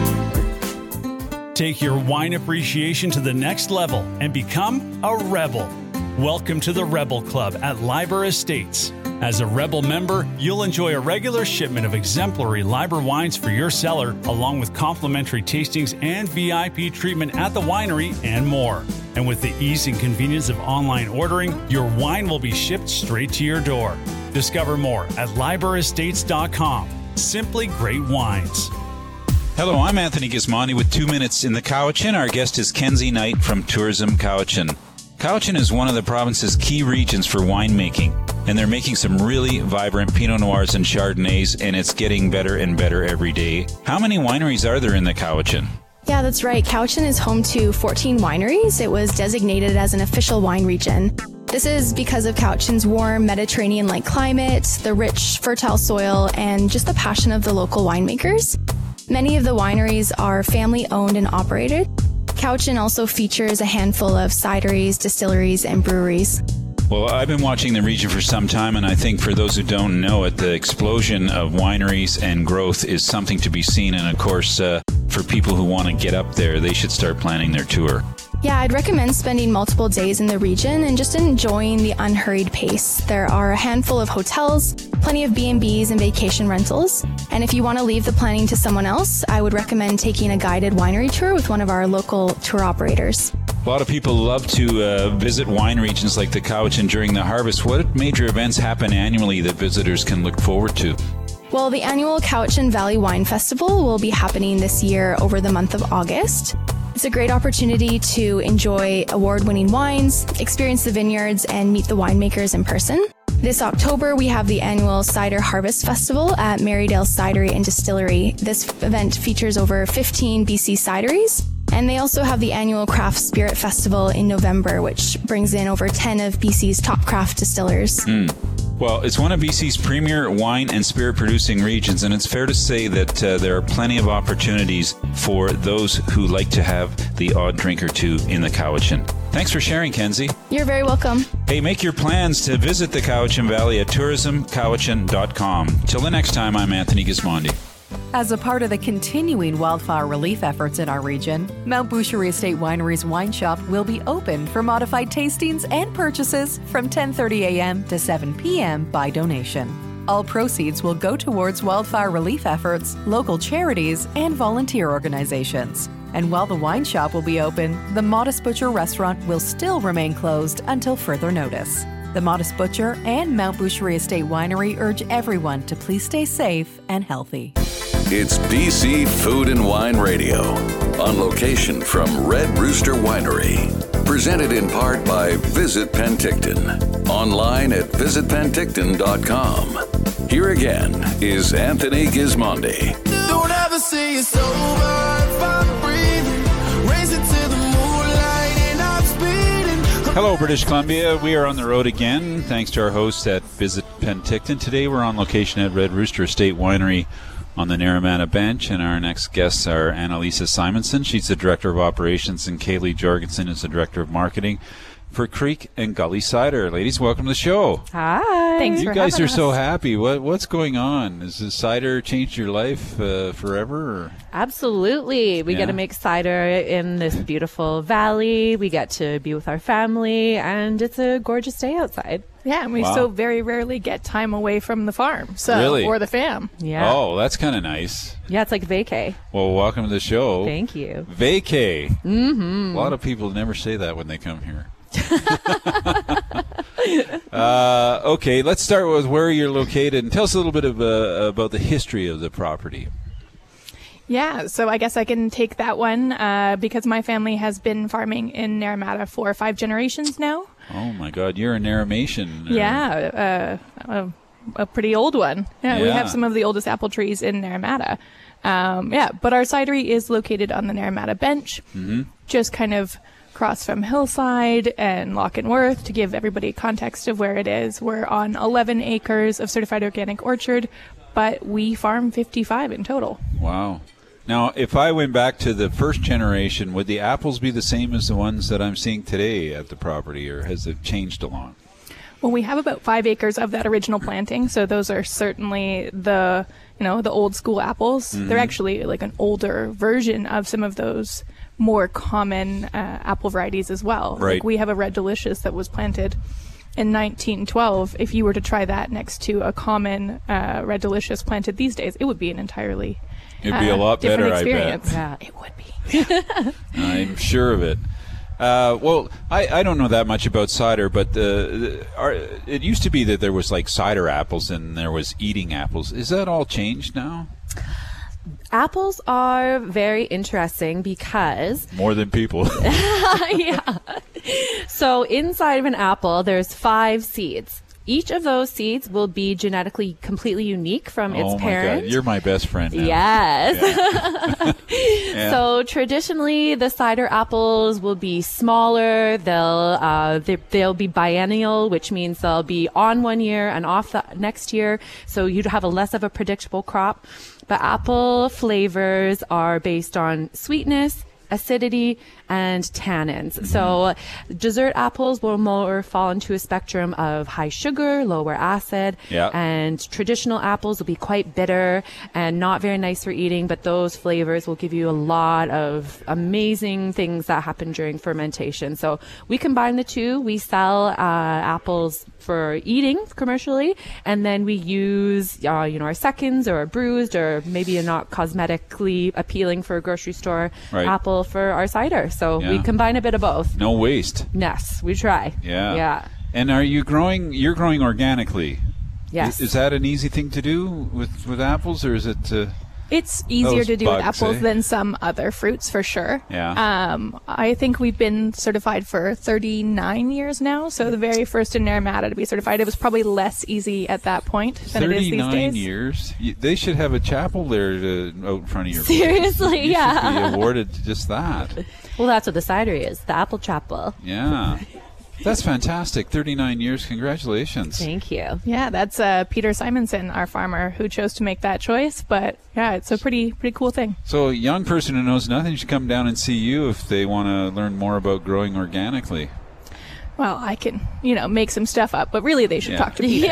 Take your wine appreciation to the next level and become a rebel. Welcome to the Rebel Club at Liber Estates. As a Rebel member, you'll enjoy a regular shipment of exemplary Liber wines for your cellar, along with complimentary tastings and V I P treatment at the winery and more. And with the ease and convenience of online ordering, your wine will be shipped straight to your door. Discover more at liber estates dot com. Simply great wines. Hello, I'm Anthony Gismondi with Two Minutes in the Cowichan. Our guest is Kenzie Knight from Tourism Cowichan. Cowichan is one of the province's key regions for winemaking, and they're making some really vibrant Pinot Noirs and Chardonnays, and it's getting better and better every day. How many wineries are there in the Cowichan? Yeah, that's right. Cowichan is home to fourteen wineries. It was designated as an official wine region. This is because of Cowichan's warm Mediterranean-like climate, the rich, fertile soil, and just the passion of the local winemakers. Many of the wineries are family-owned and operated. Cowichan also features a handful of cideries, distilleries, and breweries. Well, I've been watching the region for some time, and I think for those who don't know it, the explosion of wineries and growth is something to be seen. And of course, uh, for people who want to get up there, they should start planning their tour. Yeah, I'd recommend spending multiple days in the region and just enjoying the unhurried pace. There are a handful of hotels, plenty of B and B's and vacation rentals. And if you want to leave the planning to someone else, I would recommend taking a guided winery tour with one of our local tour operators. A lot of people love to uh, visit wine regions like the Cowichan during the harvest. What major events happen annually that visitors can look forward to? Well, the annual Cowichan Valley Wine Festival will be happening this year over the month of August. It's a great opportunity to enjoy award-winning wines, experience the vineyards, and meet the winemakers in person. This October, we have the annual Cider Harvest Festival at Marydale Cidery and Distillery. This event features over fifteen B C cideries And they also have the annual Craft Spirit Festival in November, which brings in over ten of B C's top craft distillers. Mm. Well, it's one of B C's premier wine and spirit producing regions, and it's fair to say that uh, there are plenty of opportunities for those who like to have the odd drink or two in the Cowichan. Thanks for sharing, Kenzie. You're very welcome. Hey, make your plans to visit the Cowichan Valley at tourism cowichan dot com. Till the next time, I'm Anthony Gismondi. As a part of the continuing wildfire relief efforts in our region, Mount Boucherie Estate Winery's wine shop will be open for modified tastings and purchases from ten thirty a.m. to seven p.m. by donation. All proceeds will go towards wildfire relief efforts, local charities, and volunteer organizations. And while the wine shop will be open, the Modest Butcher restaurant will still remain closed until further notice. The Modest Butcher and Mount Boucherie Estate Winery urge everyone to please stay safe and healthy. It's B C Food and Wine Radio, on location from Red Rooster Winery. Presented in part by Visit Penticton. Online at visit penticton dot com. Here again is Anthony Gismondi. Don't ever say it's over if I'm breathing. Race it to the moonlight and I'm speeding. Hello, British Columbia. We are on the road again, thanks to our hosts at Visit Penticton. Today we're on location at Red Rooster Estate Winery on the Naramata Bench, and our next guests are Annalisa Simonson. She's the Director of Operations, and Kaylee Jorgensen is the Director of Marketing for Creek and Gully Cider. Ladies, welcome to the show. Hi. Thanks you for guys having are us. so happy. What What's going on? Has the cider changed your life uh, forever? Or? Absolutely. We Yeah. get to make cider in this beautiful valley. We get to be with our family, and it's a gorgeous day outside. Yeah, and we Wow. so very rarely get time away from the farm, so Really? or the fam. Yeah. Oh, that's kind of nice. Yeah, it's like vacay. Well, welcome to the show. Thank you. Vacay. Mm-hmm. A lot of people never say that when they come here. uh, okay, let's start with where you're located, and tell us a little bit of, uh, about the history of the property. Yeah, so I guess I can take that one uh, because my family has been farming in Naramata for five generations now. Oh my God, you're a Naramation. uh, Yeah, uh, a, a pretty old one. Yeah, we Yeah. have some of the oldest apple trees in Naramata. Um, yeah, but our cidery is located on the Naramata Bench, Mm-hmm. just kind of across from Hillside and Lochinworth. To give everybody context of where it is, we're on eleven acres of certified organic orchard, but we farm fifty-five in total. Wow. Now, if I went back to the first generation, would the apples be the same as the ones that I'm seeing today at the property, or has it changed along? Well, we have about five acres of that original planting, so those are certainly the, you know, the old school apples. Mhm. They're actually like an older version of some of those more common uh, apple varieties as well. Right. Like we have a Red Delicious that was planted in nineteen twelve. If you were to try that next to a common uh, Red Delicious planted these days, it would be an entirely It'd be uh, a lot different better, I bet. experience. Yeah. It would be. I'm sure of it. Uh, well, I, I don't know that much about cider, but the, the, are, it used to be that there was like cider apples and there was eating apples. Is that all changed now? Apples are very interesting because More than people. yeah. So inside of an apple, there's five seeds. Each of those seeds will be genetically completely unique from its Oh my parent. God, you're my best friend now. Yes. Yeah. So traditionally, the cider apples will be smaller. They'll uh, they, they'll be biennial, which means they'll be on one year and off the next year. So you'd have a less of a predictable crop. But apple flavors are based on sweetness, acidity, and tannins. Mm-hmm. So dessert apples will more fall into a spectrum of high sugar, lower acid, Yeah. and traditional apples will be quite bitter and not very nice for eating, but those flavors will give you a lot of amazing things that happen during fermentation. So we combine the two. We sell uh, apples for eating commercially, and then we use uh, you know, our seconds or our bruised or maybe a not cosmetically appealing for a grocery store Right. apple for our cider. So we Yeah. combine a bit of both. No waste. Yes, we try. Yeah. Yeah. And are you growing, you're growing organically? Yes. Is, is that an easy thing to do with, with apples, or is it... Uh, It's easier Those to do bugs, with apples eh? than some other fruits for sure. Yeah. Um, I think we've been certified for thirty-nine years now. So the very first in Naramata to be certified, it was probably less easy at that point than it is these thirty-nine days. years. You- They should have a chapel there to, out in front of your Seriously, place. You yeah. should be awarded just that. Well, that's what the cidery is, the Apple Chapel. Yeah. That's fantastic. thirty-nine years. Congratulations. Thank you. Yeah, that's uh, Peter Simonson, our farmer, who chose to make that choice. But yeah, it's a pretty pretty cool thing. So a young person who knows nothing should come down and see you if they want to learn more about growing organically. Well, I can, you know, make some stuff up, but really they should Yeah. talk to Peter.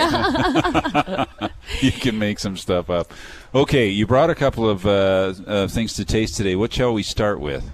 You can make some stuff up. Okay, you brought a couple of uh, uh, things to taste today. What shall we start with?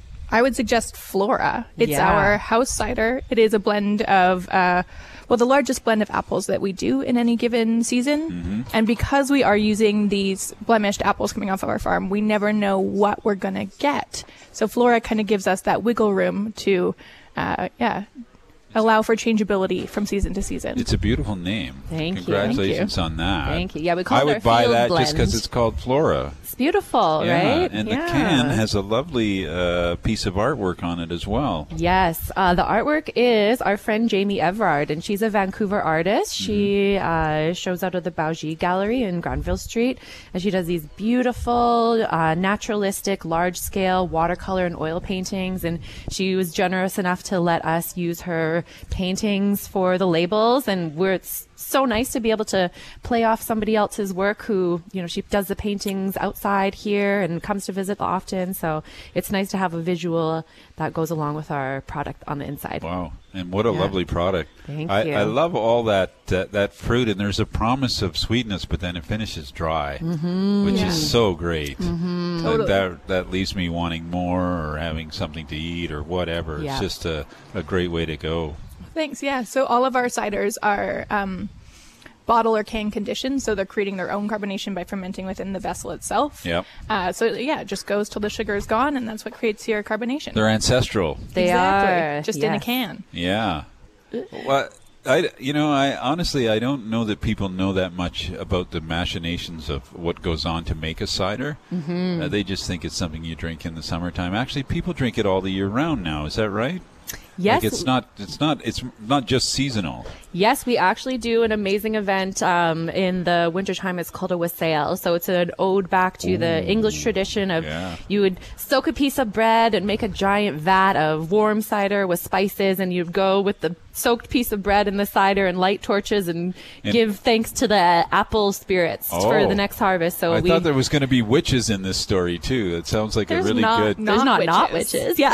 I would suggest Flora. It's Yeah. our house cider. It is a blend of, uh, well, the largest blend of apples that we do in any given season. Mm-hmm. And because we are using these blemished apples coming off of our farm, we never know what we're going to get. So Flora kind of gives us that wiggle room to, uh, yeah, allow for changeability from season to season. It's a beautiful name. Thank you. Congratulations on that. Thank you. Yeah, we call I it would our buy field that just blend. because it's called Flora. It's beautiful, Yeah, right? and Yeah. the can has a lovely uh, piece of artwork on it as well. Yes, uh, the artwork is our friend Jamie Everard, and she's a Vancouver artist. She uh, shows out of the Bougie Gallery in Granville Street, and she does these beautiful, uh, naturalistic, large-scale watercolor and oil paintings. And she was generous enough to let us use her paintings for the labels, and we're it's so nice to be able to play off somebody else's work who, you know, she does the paintings outside here and comes to visit often. So it's nice to have a visual that goes along with our product on the inside. Wow. And what a Yeah. lovely product. Thank I, you. I love all that, that that fruit, and there's a promise of sweetness, but then it finishes dry, Mhm. which Yeah. is so great. Mhm. That- Totally. That, that leaves me wanting more or having something to eat or whatever. Yeah. It's just a, a great way to go. Thanks. Yeah. So all of our ciders are um, bottle or can conditioned, so they're creating their own carbonation by fermenting within the vessel itself. Yep. Uh, so yeah, it just goes till the sugar is gone, and that's what creates your carbonation. They're ancestral. They exactly. are, Just in a yes. can. Yeah. Well, I, you know, I honestly, I don't know that people know that much about the machinations of what goes on to make a cider. Mhm. Uh, they just think it's something you drink in the summertime. Actually, people drink it all the year round now. Is that right? Yes. Like it's not. It's not. It's not just seasonal. Yes, we actually do an amazing event um, in the wintertime. It's called a wassail. So it's an ode back to the English tradition of Yeah. you would soak a piece of bread and make a giant vat of warm cider with spices, and you'd go with the soaked piece of bread and the cider and light torches and, And- give thanks to the apple spirits for Oh. the next harvest. So I we thought there was going to be witches in this story too. It sounds like There's a really not, good. There's not not witches. Yeah.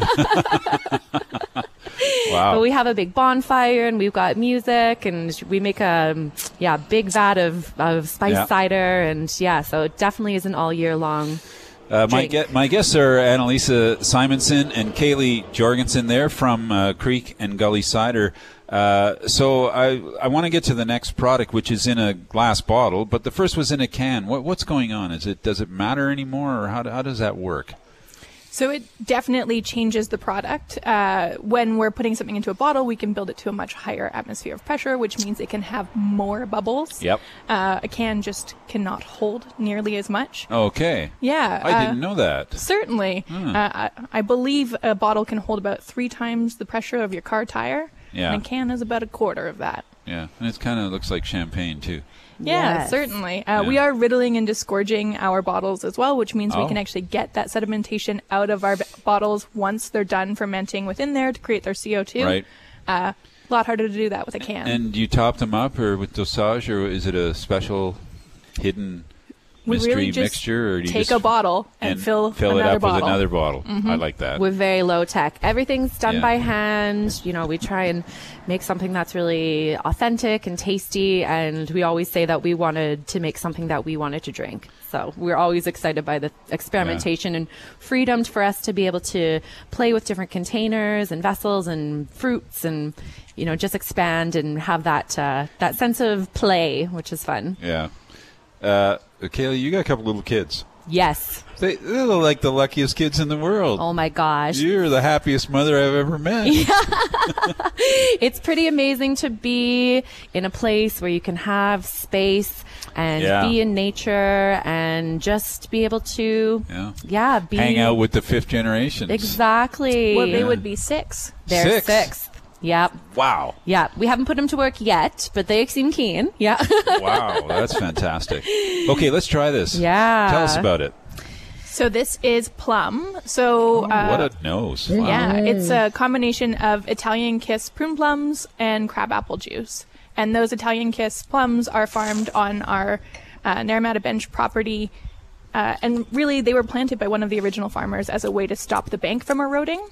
Wow. But we have a big bonfire and we've got music and we make a um, yeah big vat of, of spice Yeah. cider, and yeah, so it definitely isn't all year long. Uh, my, drink. ge- my guests are Annalisa Simonson and Kaylee Jorgensen. They're from uh, Creek and Gully Cider. Uh, so I I want to get to the next product, which is in a glass bottle, but the first was in a can. What, what's going on? Is it does it matter anymore, or how, do- how does that work? So it definitely changes the product. Uh, when we're putting something into a bottle, we can build it to a much higher atmosphere of pressure, which means it can have more bubbles. Yep. Uh, a can just cannot hold nearly as much. Okay. Yeah. I uh, didn't know that. Certainly. Hmm. Uh, I, I believe a bottle can hold about three times the pressure of your car tire. Yeah. And a can is about a quarter of that. Yeah, and it kind of looks like champagne too. Yeah, Yes. certainly. Uh, Yeah. We are riddling and disgorging our bottles as well, which means Oh. we can actually get that sedimentation out of our b- bottles once they're done fermenting within there to create their C O two. Right. Uh, a lot harder to do that with a can. And you top them up, or with dosage, or is it a special hidden We mystery really just mixture, or do you take just a bottle and fill fill it another up bottle. with another bottle? Mhm. I like that. We're very low tech. Everything's done Yeah. by hand. You know, we try and make something that's really authentic and tasty, and we always say that we wanted to make something that we wanted to drink. So we're always excited by the experimentation and freedom for us to be able to play with different containers and vessels and fruits, and you know, just expand and have that uh, that sense of play, which is fun. Yeah. Uh, Kaylee, you got a couple little kids. Yes. They, they're like the luckiest kids in the world. Oh, my gosh. You're the happiest mother I've ever met. Yeah. It's pretty amazing to be in a place where you can have space and Yeah. be in nature and just be able to, Yeah. yeah, be Hang out with the fifth generation. Exactly. Well, they Yeah. would be six. They're Six? sixth. Yep. Wow. Yeah. We haven't put them to work yet, but they seem keen. Yeah. Wow, that's fantastic. Okay, let's try this. Yeah. Tell us about it. So this is plum. So uh, what a nose. Wow. yeah, it's a combination of Italian Kiss prune plums and crabapple juice. And those Italian Kiss plums are farmed on our uh, Naramata Bench property. Uh, and really, they were planted by one of the original farmers as a way to stop the bank from eroding.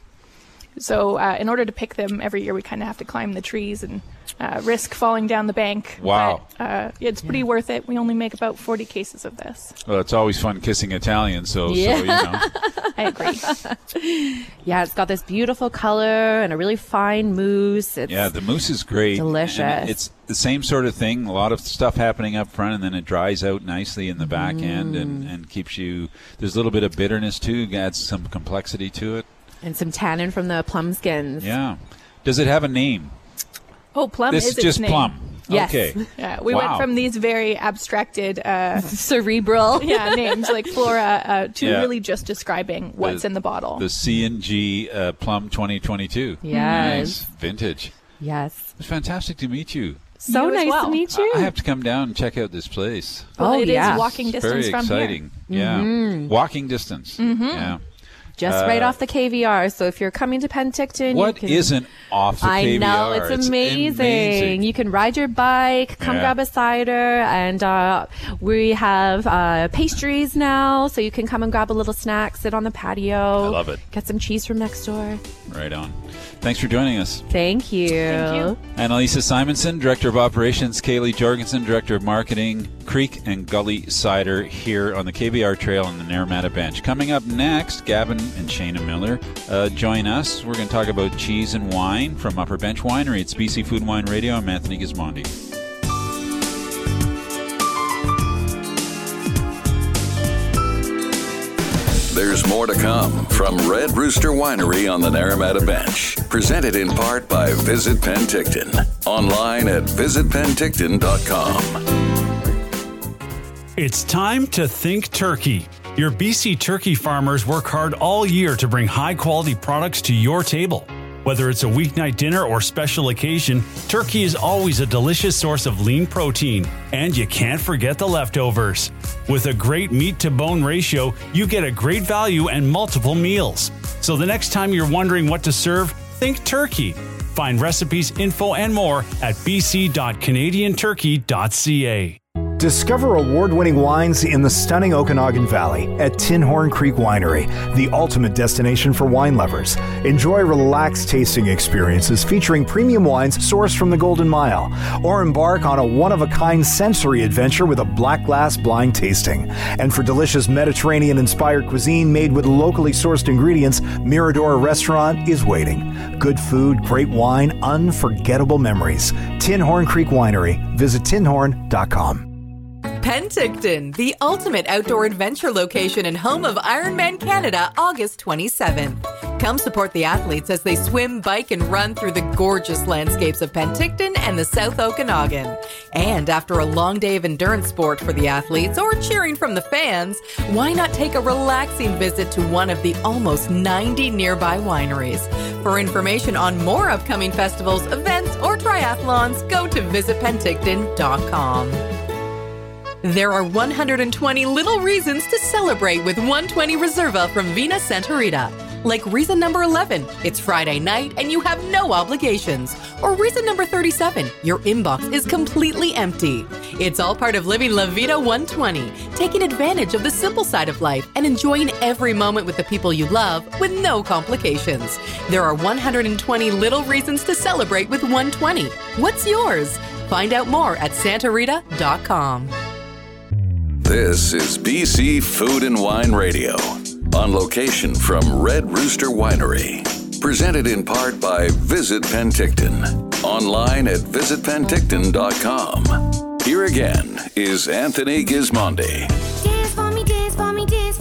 So uh, in order to pick them every year, we kind of have to climb the trees and uh, risk falling down the bank. Wow. But, uh, it's pretty worth it. We only make about forty cases of this. Well, it's always fun kissing Italians, so, Yeah. so you know. I agree. Yeah, it's got this beautiful color and a really fine mousse. It's Yeah, the mousse is great. delicious. And it's the same sort of thing. A lot of stuff happening up front, and then it dries out nicely in the back end and, Mm. and keeps you. There's a little bit of bitterness too. Adds some complexity to it. and some tannin from the plum skins. Yeah. Does it have a name? Oh, plum This is is its just name. plum. Yes. Okay. Yeah, we Wow. went from these very abstracted, uh, cerebral, yeah, names like flora uh, to Yeah. really just describing what's The- in the bottle. The C and G uh, Plum twenty twenty-two. Yes. Nice. Vintage. Yes. It's fantastic to meet you. So You as nice well. to meet you. I have to come down and check out this place. Well, Oh, it is yeah. walking It's distance very from exciting. here. Yeah. Mhm. Walking distance. Mhm. Yeah. Just Uh, right off the K V R. So if you're coming to Penticton, What you can... isn't off the I K V R? know, it's amazing. amazing. You can ride your bike, come Yeah. grab a cider, and uh, we have uh, pastries now, so you can come and grab a little snack, sit on the patio. I love it. Get some cheese from next door. Right on. Thanks for joining us. Thank you. Thank you. Annalisa Simonson, Director of Operations, Kaylee Jorgensen, Director of Marketing, Creek and Gully Cider here on the K V R Trail on the Naramata Bench. Coming up next, Gavin and Shayna Miller uh, join us. We're going to talk about cheese and wine from Upper Bench Winery. It's B C Food and Wine Radio. I'm Anthony Gismondi. There's more to come from Red Rooster Winery on the Naramata Bench. Presented in part by Visit Penticton. Online at visit penticton dot com. It's time to think turkey. Your B C turkey farmers work hard all year to bring high-quality products to your table. Whether it's a weeknight dinner or special occasion, turkey is always a delicious source of lean protein, and you can't forget the leftovers. With a great meat-to-bone ratio, you get a great value and multiple meals. So the next time you're wondering what to serve, think turkey. Find recipes, info, and more at b c dot canadian turkey dot c a. Discover award-winning wines in the stunning Okanagan Valley at Tin Horn Creek Winery, the ultimate destination for wine lovers. Enjoy relaxed tasting experiences featuring premium wines sourced from the Golden Mile, or embark on a one-of-a-kind sensory adventure with a black glass blind tasting. And for delicious Mediterranean-inspired cuisine made with locally sourced ingredients, Mirador Restaurant is waiting. Good food, great wine, unforgettable memories. Tin Horn Creek Winery. Visit tin horn dot com. Penticton, the ultimate outdoor adventure location and home of Ironman Canada, August twenty-seventh. Come support the athletes as they swim, bike, and run through the gorgeous landscapes of Penticton and the South Okanagan. And after a long day of endurance sport for the athletes or cheering from the fans, why not take a relaxing visit to one of the almost ninety nearby wineries? For information on more upcoming festivals, events, or triathlons, go to visit penticton dot com. There are one hundred twenty little reasons to celebrate with one twenty Reserva from Vina Santa Rita. Like reason number eleven, it's Friday night and you have no obligations. Or reason number thirty-seven, your inbox is completely empty. It's all part of living La Vida one twenty, taking advantage of the simple side of life and enjoying every moment with the people you love with no complications. There are one hundred twenty little reasons to celebrate with one twenty. What's yours? Find out more at santa rita dot com. This is B C Food and Wine Radio, on location from Red Rooster Winery. Presented in part by Visit Penticton. Online at visit penticton dot com. Here again is Anthony Gismondi. Dance for me, dance for me, dance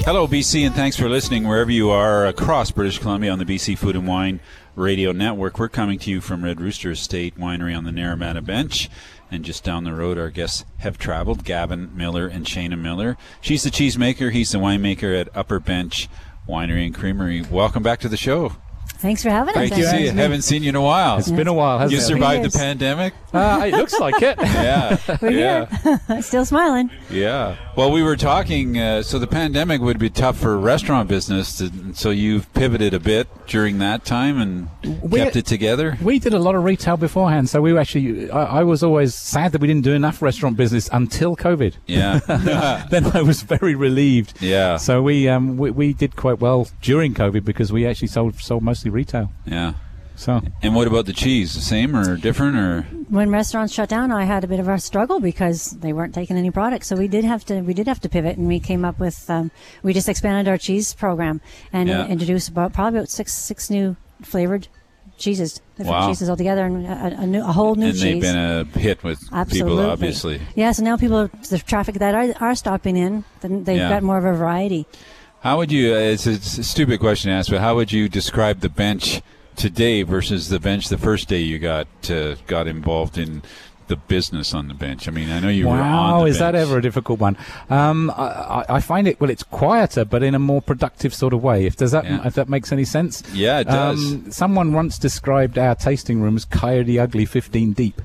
Hello, B C, and thanks for listening wherever you are across British Columbia on the B C Food and Wine Radio Network. We're coming to you from Red Rooster Estate Winery on the Naramata Bench. And just down the road, our guests have traveled, Gavin Miller and Shayna Miller. She's the cheesemaker. He's the winemaker at Upper Bench Winery and Creamery. Welcome back to the show. Thanks for having Great us. to see you. Haven't seen you in a while. It's been a while, hasn't you it? You survived the pandemic? Uh, it looks like it. Yeah. We're yeah. here. Still smiling. Yeah. Well, we were talking, uh, so the pandemic would be tough for restaurant business, to, so you've pivoted a bit during that time and we, kept it together? We did a lot of retail beforehand, so we were actually, I, I was always sad that we didn't do enough restaurant business until COVID. Yeah. Then I was very relieved. Yeah. So we, um, we we did quite well during COVID because we actually sold sold mostly retail. Yeah. So. And what about the cheese? The same or different? Or when restaurants shut down, I had a bit of a struggle because they weren't taking any products. So we did have to we did have to pivot, and we came up with um, we just expanded our cheese program and Yeah. uh, introduced about probably about six six new flavored cheeses, different Wow. cheeses altogether, and a, a, new, a whole new and cheese. they've been a hit with Absolutely. people, obviously. Yeah, so now people, the traffic that are, are stopping in, then they've Yeah. got more of a variety. How would you, uh, it's a, it's a stupid question to ask, but how would you describe the bench today versus the bench the first day you got uh, got involved in the business on the bench? I mean, I know you wow, were on the is bench. that ever a difficult one? Um, I, I- I find it, well, it's quieter, but in a more productive sort of way. If does that Yeah. if that makes any sense? Yeah, it does. Um, someone once described our tasting room as Coyote Ugly fifteen deep,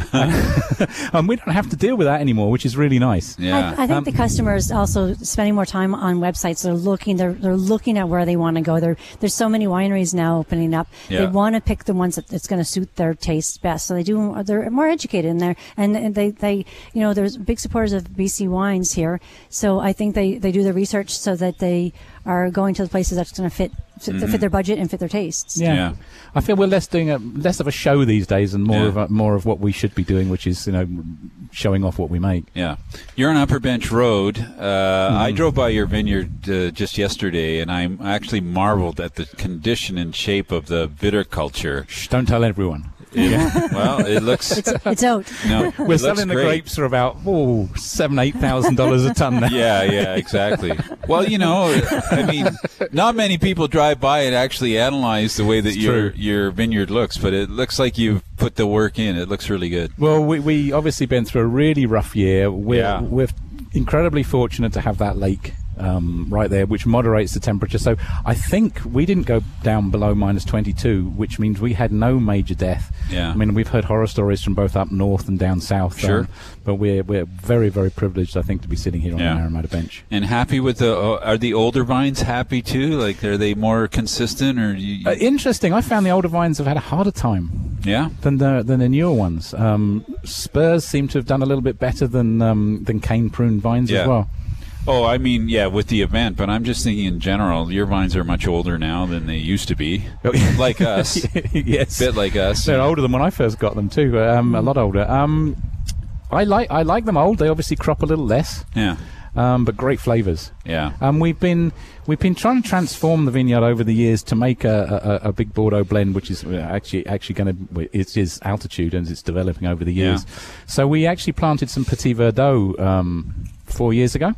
and we don't have to deal with that anymore, which is really nice. Yeah. I, I think Um, the customers also spending more time on websites. They're looking. They're they're looking at where they want to go. There there's so many wineries now opening up. Yeah. They want to pick the ones that it's going to suit their tastes best. So they do. They're more educated in there, and, and they they you know there's big supporters of B C wines here. So I think they they do the research so that they are going to the places that's going to fit fit, Mhm. fit their budget and fit their tastes. Yeah. Yeah. I feel we're less doing a less of a show these days, and more Yeah. of a, more of what we should be doing, which is you know showing off what we make. Yeah. You're on Upper Bench Road. Uh, I Mhm. drove by your vineyard uh, just yesterday, and I actually marveled at the condition and shape of the viticulture. Shh, don't tell everyone. Yeah. Well, it looks... It's, it's out. No, it We're looks selling the great. grapes for about oh seven eight thousand dollars a ton now. Yeah, yeah, exactly. Well, you know, I mean, not many people drive by and actually analyze the way that It's your true. your vineyard looks, but it looks like you've put the work in. It looks really good. Well, we we obviously been through a really rough year. We're, Yeah. we're incredibly fortunate to have that lake um, right there, which moderates the temperature. So I think we didn't go down below minus twenty-two, which means we had no major death. Yeah. I mean, we've heard horror stories from both up north and down south. Sure. um, but we're we're very very privileged, I think, to be sitting here on Yeah. the Naramata Bench. And happy with the? Uh, are the older vines happy too? Like, are they more consistent, or you, Uh, interesting. I found the older vines have had a harder time. Yeah. Than the than the newer ones. Um, Spurs seem to have done a little bit better than um, than cane pruned vines Yeah. as well. Oh, I mean, yeah, with the event, but I'm just thinking in general, your vines are much older now than they used to be. Like us. Yes. Bit like us. They're older than when I first got them too. Um, a lot older. Um, I like I like them old. They obviously crop a little less. Yeah. Um, but great flavors. Yeah. Um, we've been we've been trying to transform the vineyard over the years to make a, a, a big Bordeaux blend, which is actually actually going to it is altitude and it's developing over the years. Yeah. So we actually planted some Petit Verdot um, four years ago.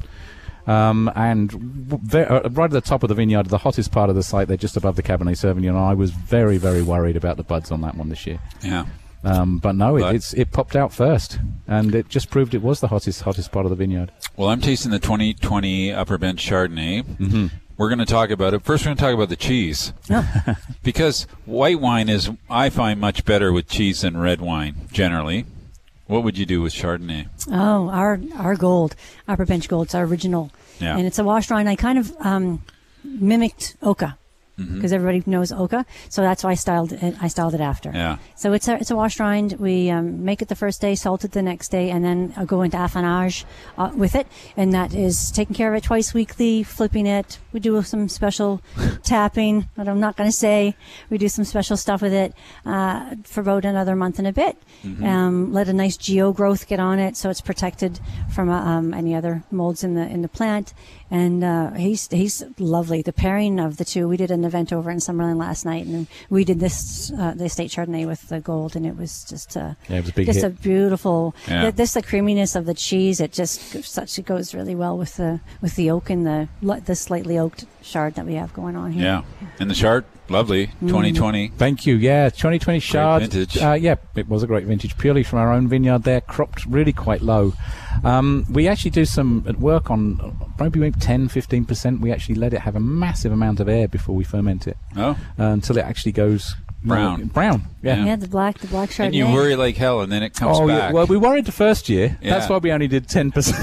Um, and w- ve- uh, right at the top of the vineyard, the hottest part of the site, they're just above the Cabernet Sauvignon. I was very, very worried about the buds on that one this year. Yeah. Um, but no, But- it, it's it popped out first, and it just proved it was the hottest, hottest part of the vineyard. Well, I'm tasting the twenty twenty Upper Bench Chardonnay. Mhm. We're going to talk about it. First, we're going to talk about the cheese. Because white wine is, I find, much better with cheese than red wine, generally. What would you do with Chardonnay? Oh, our our gold, Upper Bench Gold. It's our original, Yeah. and it's a wash wine. I kind of um, mimicked Oka Mhm. because everybody knows Oka, so that's why I styled it. I styled it after. Yeah. So it's a it's a wash rind. We um, make it the first day, salt it the next day, and then I'll go into affinage uh, with it, and that is taking care of it twice weekly, flipping it. We do some special tapping that I'm not going to say. We do some special stuff with it uh, for about another month and a bit. Mhm. Um, let a nice geo growth get on it, so it's protected from uh, um, any other molds in the in the plant, And uh, he's he's lovely. The pairing of the two, we did an event over in Summerlin last night, and we did this uh, the estate Chardonnay with the gold, and it was just uh, yeah, it was a big just hit. a beautiful. Yeah. This the creaminess of the cheese. It just such it goes really well with the with the oak and the the slightly oaked Chard that we have going on here. Yeah, and the Chard, lovely, twenty twenty. Thank you. Yeah, twenty twenty Chard. vintage. Uh, yeah, it was a great vintage, purely from our own vineyard there, cropped really quite low. Um, we actually do some work on probably maybe ten, fifteen percent. We actually let it have a massive amount of air before we ferment it. Oh. Uh, until it actually goes Brown. no, brown, yeah. Yeah, the black, the black Chardonnay. And you worry like hell, and then it comes oh, back. Yeah. Well, we worried the first year. Yeah. That's why we only did ten percent.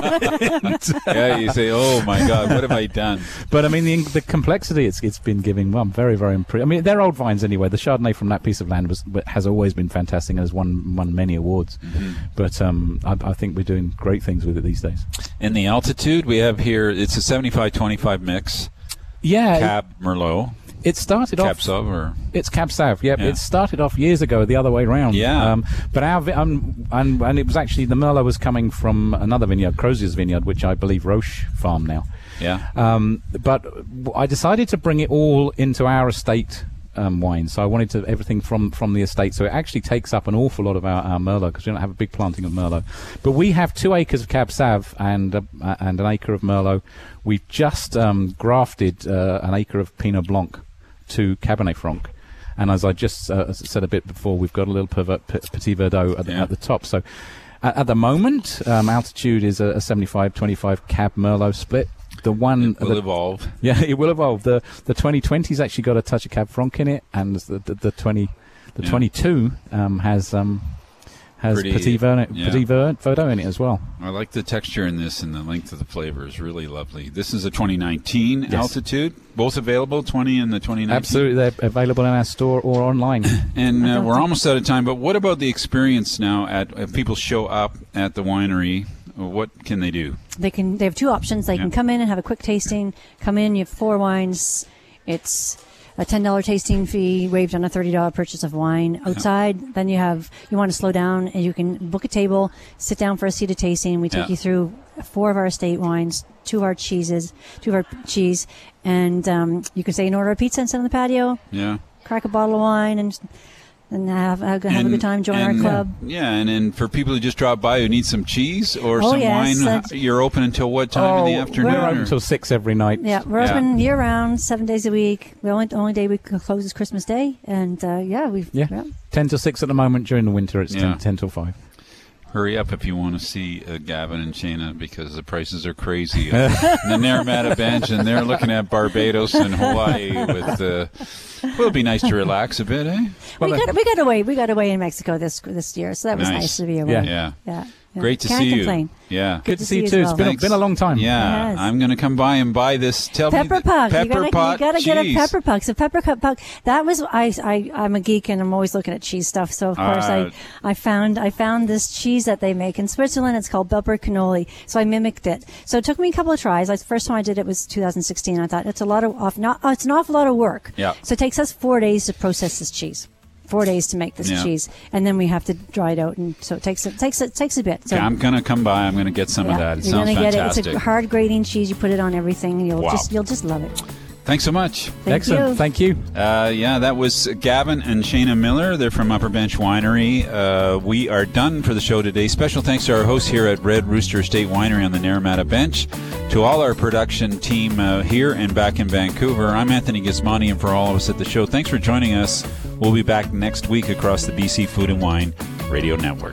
Yeah, you say, oh my God, what have I done? But I mean, the, the complexity it's it's been giving, well, I'm very, very impressed. I mean, they're old vines anyway. The Chardonnay from that piece of land was has always been fantastic and has won won many awards. Mm-hmm. But um, I, I think we're doing great things with it these days. And the altitude we have here, it's a seventy-five twenty-five mix. Yeah. Cab Merlot. It started Cab off. Sauv or It's Cab Sauv. Yep. Yeah. It started off years ago the other way around. Yeah. Um, but our vi- um, and and it was actually the Merlot was coming from another vineyard, Crozier's vineyard, which I believe Roche farm now. Yeah. Um, but I decided to bring it all into our estate um, wine. So I wanted to everything from, from the estate. So it actually takes up an awful lot of our, our Merlot because we don't have a big planting of Merlot. But we have two acres of Cab Sauv and uh, and an acre of Merlot. We've just um, grafted uh, an acre of Pinot Blanc to Cabernet Franc. And as I just uh, said a bit before, we've got a little pervert, P- Petit Verdot at the, Yeah. at the top. So at, at the moment, um, altitude is a, a seventy-five twenty-five Cab Merlot split. The one It will the, evolve. Yeah, it will evolve. The the twenty twenty's actually got a touch of Cab Franc in it, and the the, the twenty the Yeah. twenty-two um, has um, has Pretty- Petit Verdot, yeah. Petit Verdot in it as well. I like the texture in this, and the length of the flavor is really lovely. This is a twenty nineteen Yes. altitude. Both available, twenty and the twenty nineteen. Absolutely, they're available in our store or online. And uh, we're almost out of time, but what about the experience now? At if people show up at the winery, what can they do? They can. They have two options. They Yeah. can come in and have a quick tasting. Come in. You have four wines. It's a ten dollar tasting fee waived on a thirty dollar purchase of wine. Outside, then you have you want to slow down and you can book a table, sit down for a seated tasting. We take Yeah. you through four of our estate wines, two of our cheeses, two of our cheese, and um, you can stay and order a pizza and sit on the patio, Yeah. crack a bottle of wine, and and have have, have a And- good time. Join our and, club. Yeah, and then for people who just drop by who need some cheese or Oh, some yes, wine, that's- you're open until what time in the afternoon? We're open or- until six every night. Yeah, we're Yeah. open year round, seven days a week. The only only day we close is Christmas Day, and uh, yeah, we've Yeah. ten till six at the moment. During the winter, it's Yeah. ten, ten till five. Hurry up if you want to see uh, Gavin and Shayna because the prices are crazy. Uh, the Naramata Bench, and they're looking at Barbados and Hawaii with. Uh, well, it'd be nice to relax a bit, eh? we got we got away we got away in Mexico this this year, so that was Nice. nice, to be away. Yeah. yeah, Yeah. yeah. Great to Can't see complain. you. Yeah. Good to see you too. as It's been, well. a, been a long time. Yeah, Yes. I'm going to come by and buy this. Tell Pepper me, the puck. pepper you gotta, pot you gotta get a cheese. pepper puck. So pepper cup puck. That was I, I. I'm a geek and I'm always looking at cheese stuff. So of course Uh, I, I found I found this cheese that they make in Switzerland. It's called Belper cannoli. So I mimicked it. So it took me a couple of tries. Like, the first time I did it was two thousand sixteen. I thought it's a lot of off. Not oh, it's an awful lot of work. Yeah. So it takes us four days to process this cheese. Four days to make this Yeah. cheese, and then we have to dry it out, and so it takes it takes it takes a bit. So Okay, I'm going to come by. I'm going to get some of yeah, that. It you're sounds gonna get fantastic. it. It's a hard grating cheese. You put it on everything, and you'll Wow. just you'll just love it. Thanks so much. Thank Excellent. you. Thank you. Uh, yeah, that was Gavin and Shayna Miller. They're from Upper Bench Winery. Uh, we are done for the show today. Special thanks to our hosts here at Red Rooster Estate Winery on the Naramata Bench, to all our production team uh, here and back in Vancouver. I'm Anthony Gismondi, and for all of us at the show, thanks for joining us. We'll be back next week across the B C Food and Wine Radio Network.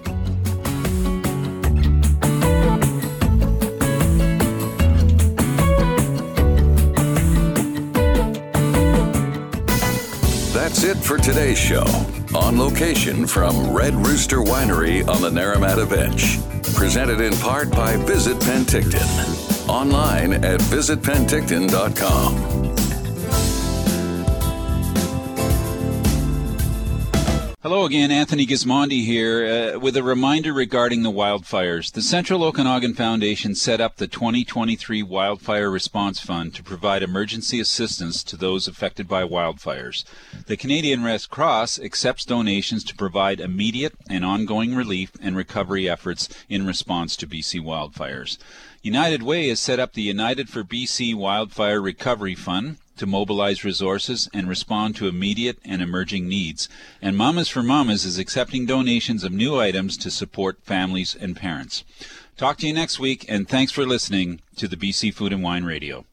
That's it for today's show. On location from Red Rooster Winery on the Naramata Bench. Presented in part by Visit Penticton. Online at visit penticton dot com. Hello again, Anthony Gismondi here, uh, with a reminder regarding the wildfires. The Central Okanagan Foundation set up the twenty twenty-three Wildfire Response Fund to provide emergency assistance to those affected by wildfires. The Canadian Red Cross accepts donations to provide immediate and ongoing relief and recovery efforts in response to B C wildfires. United Way has set up the United for B C Wildfire Recovery Fund to mobilize resources and respond to immediate and emerging needs. And Mamas for Mamas is accepting donations of new items to support families and parents. Talk to you next week, and thanks for listening to the B C Food and Wine Radio.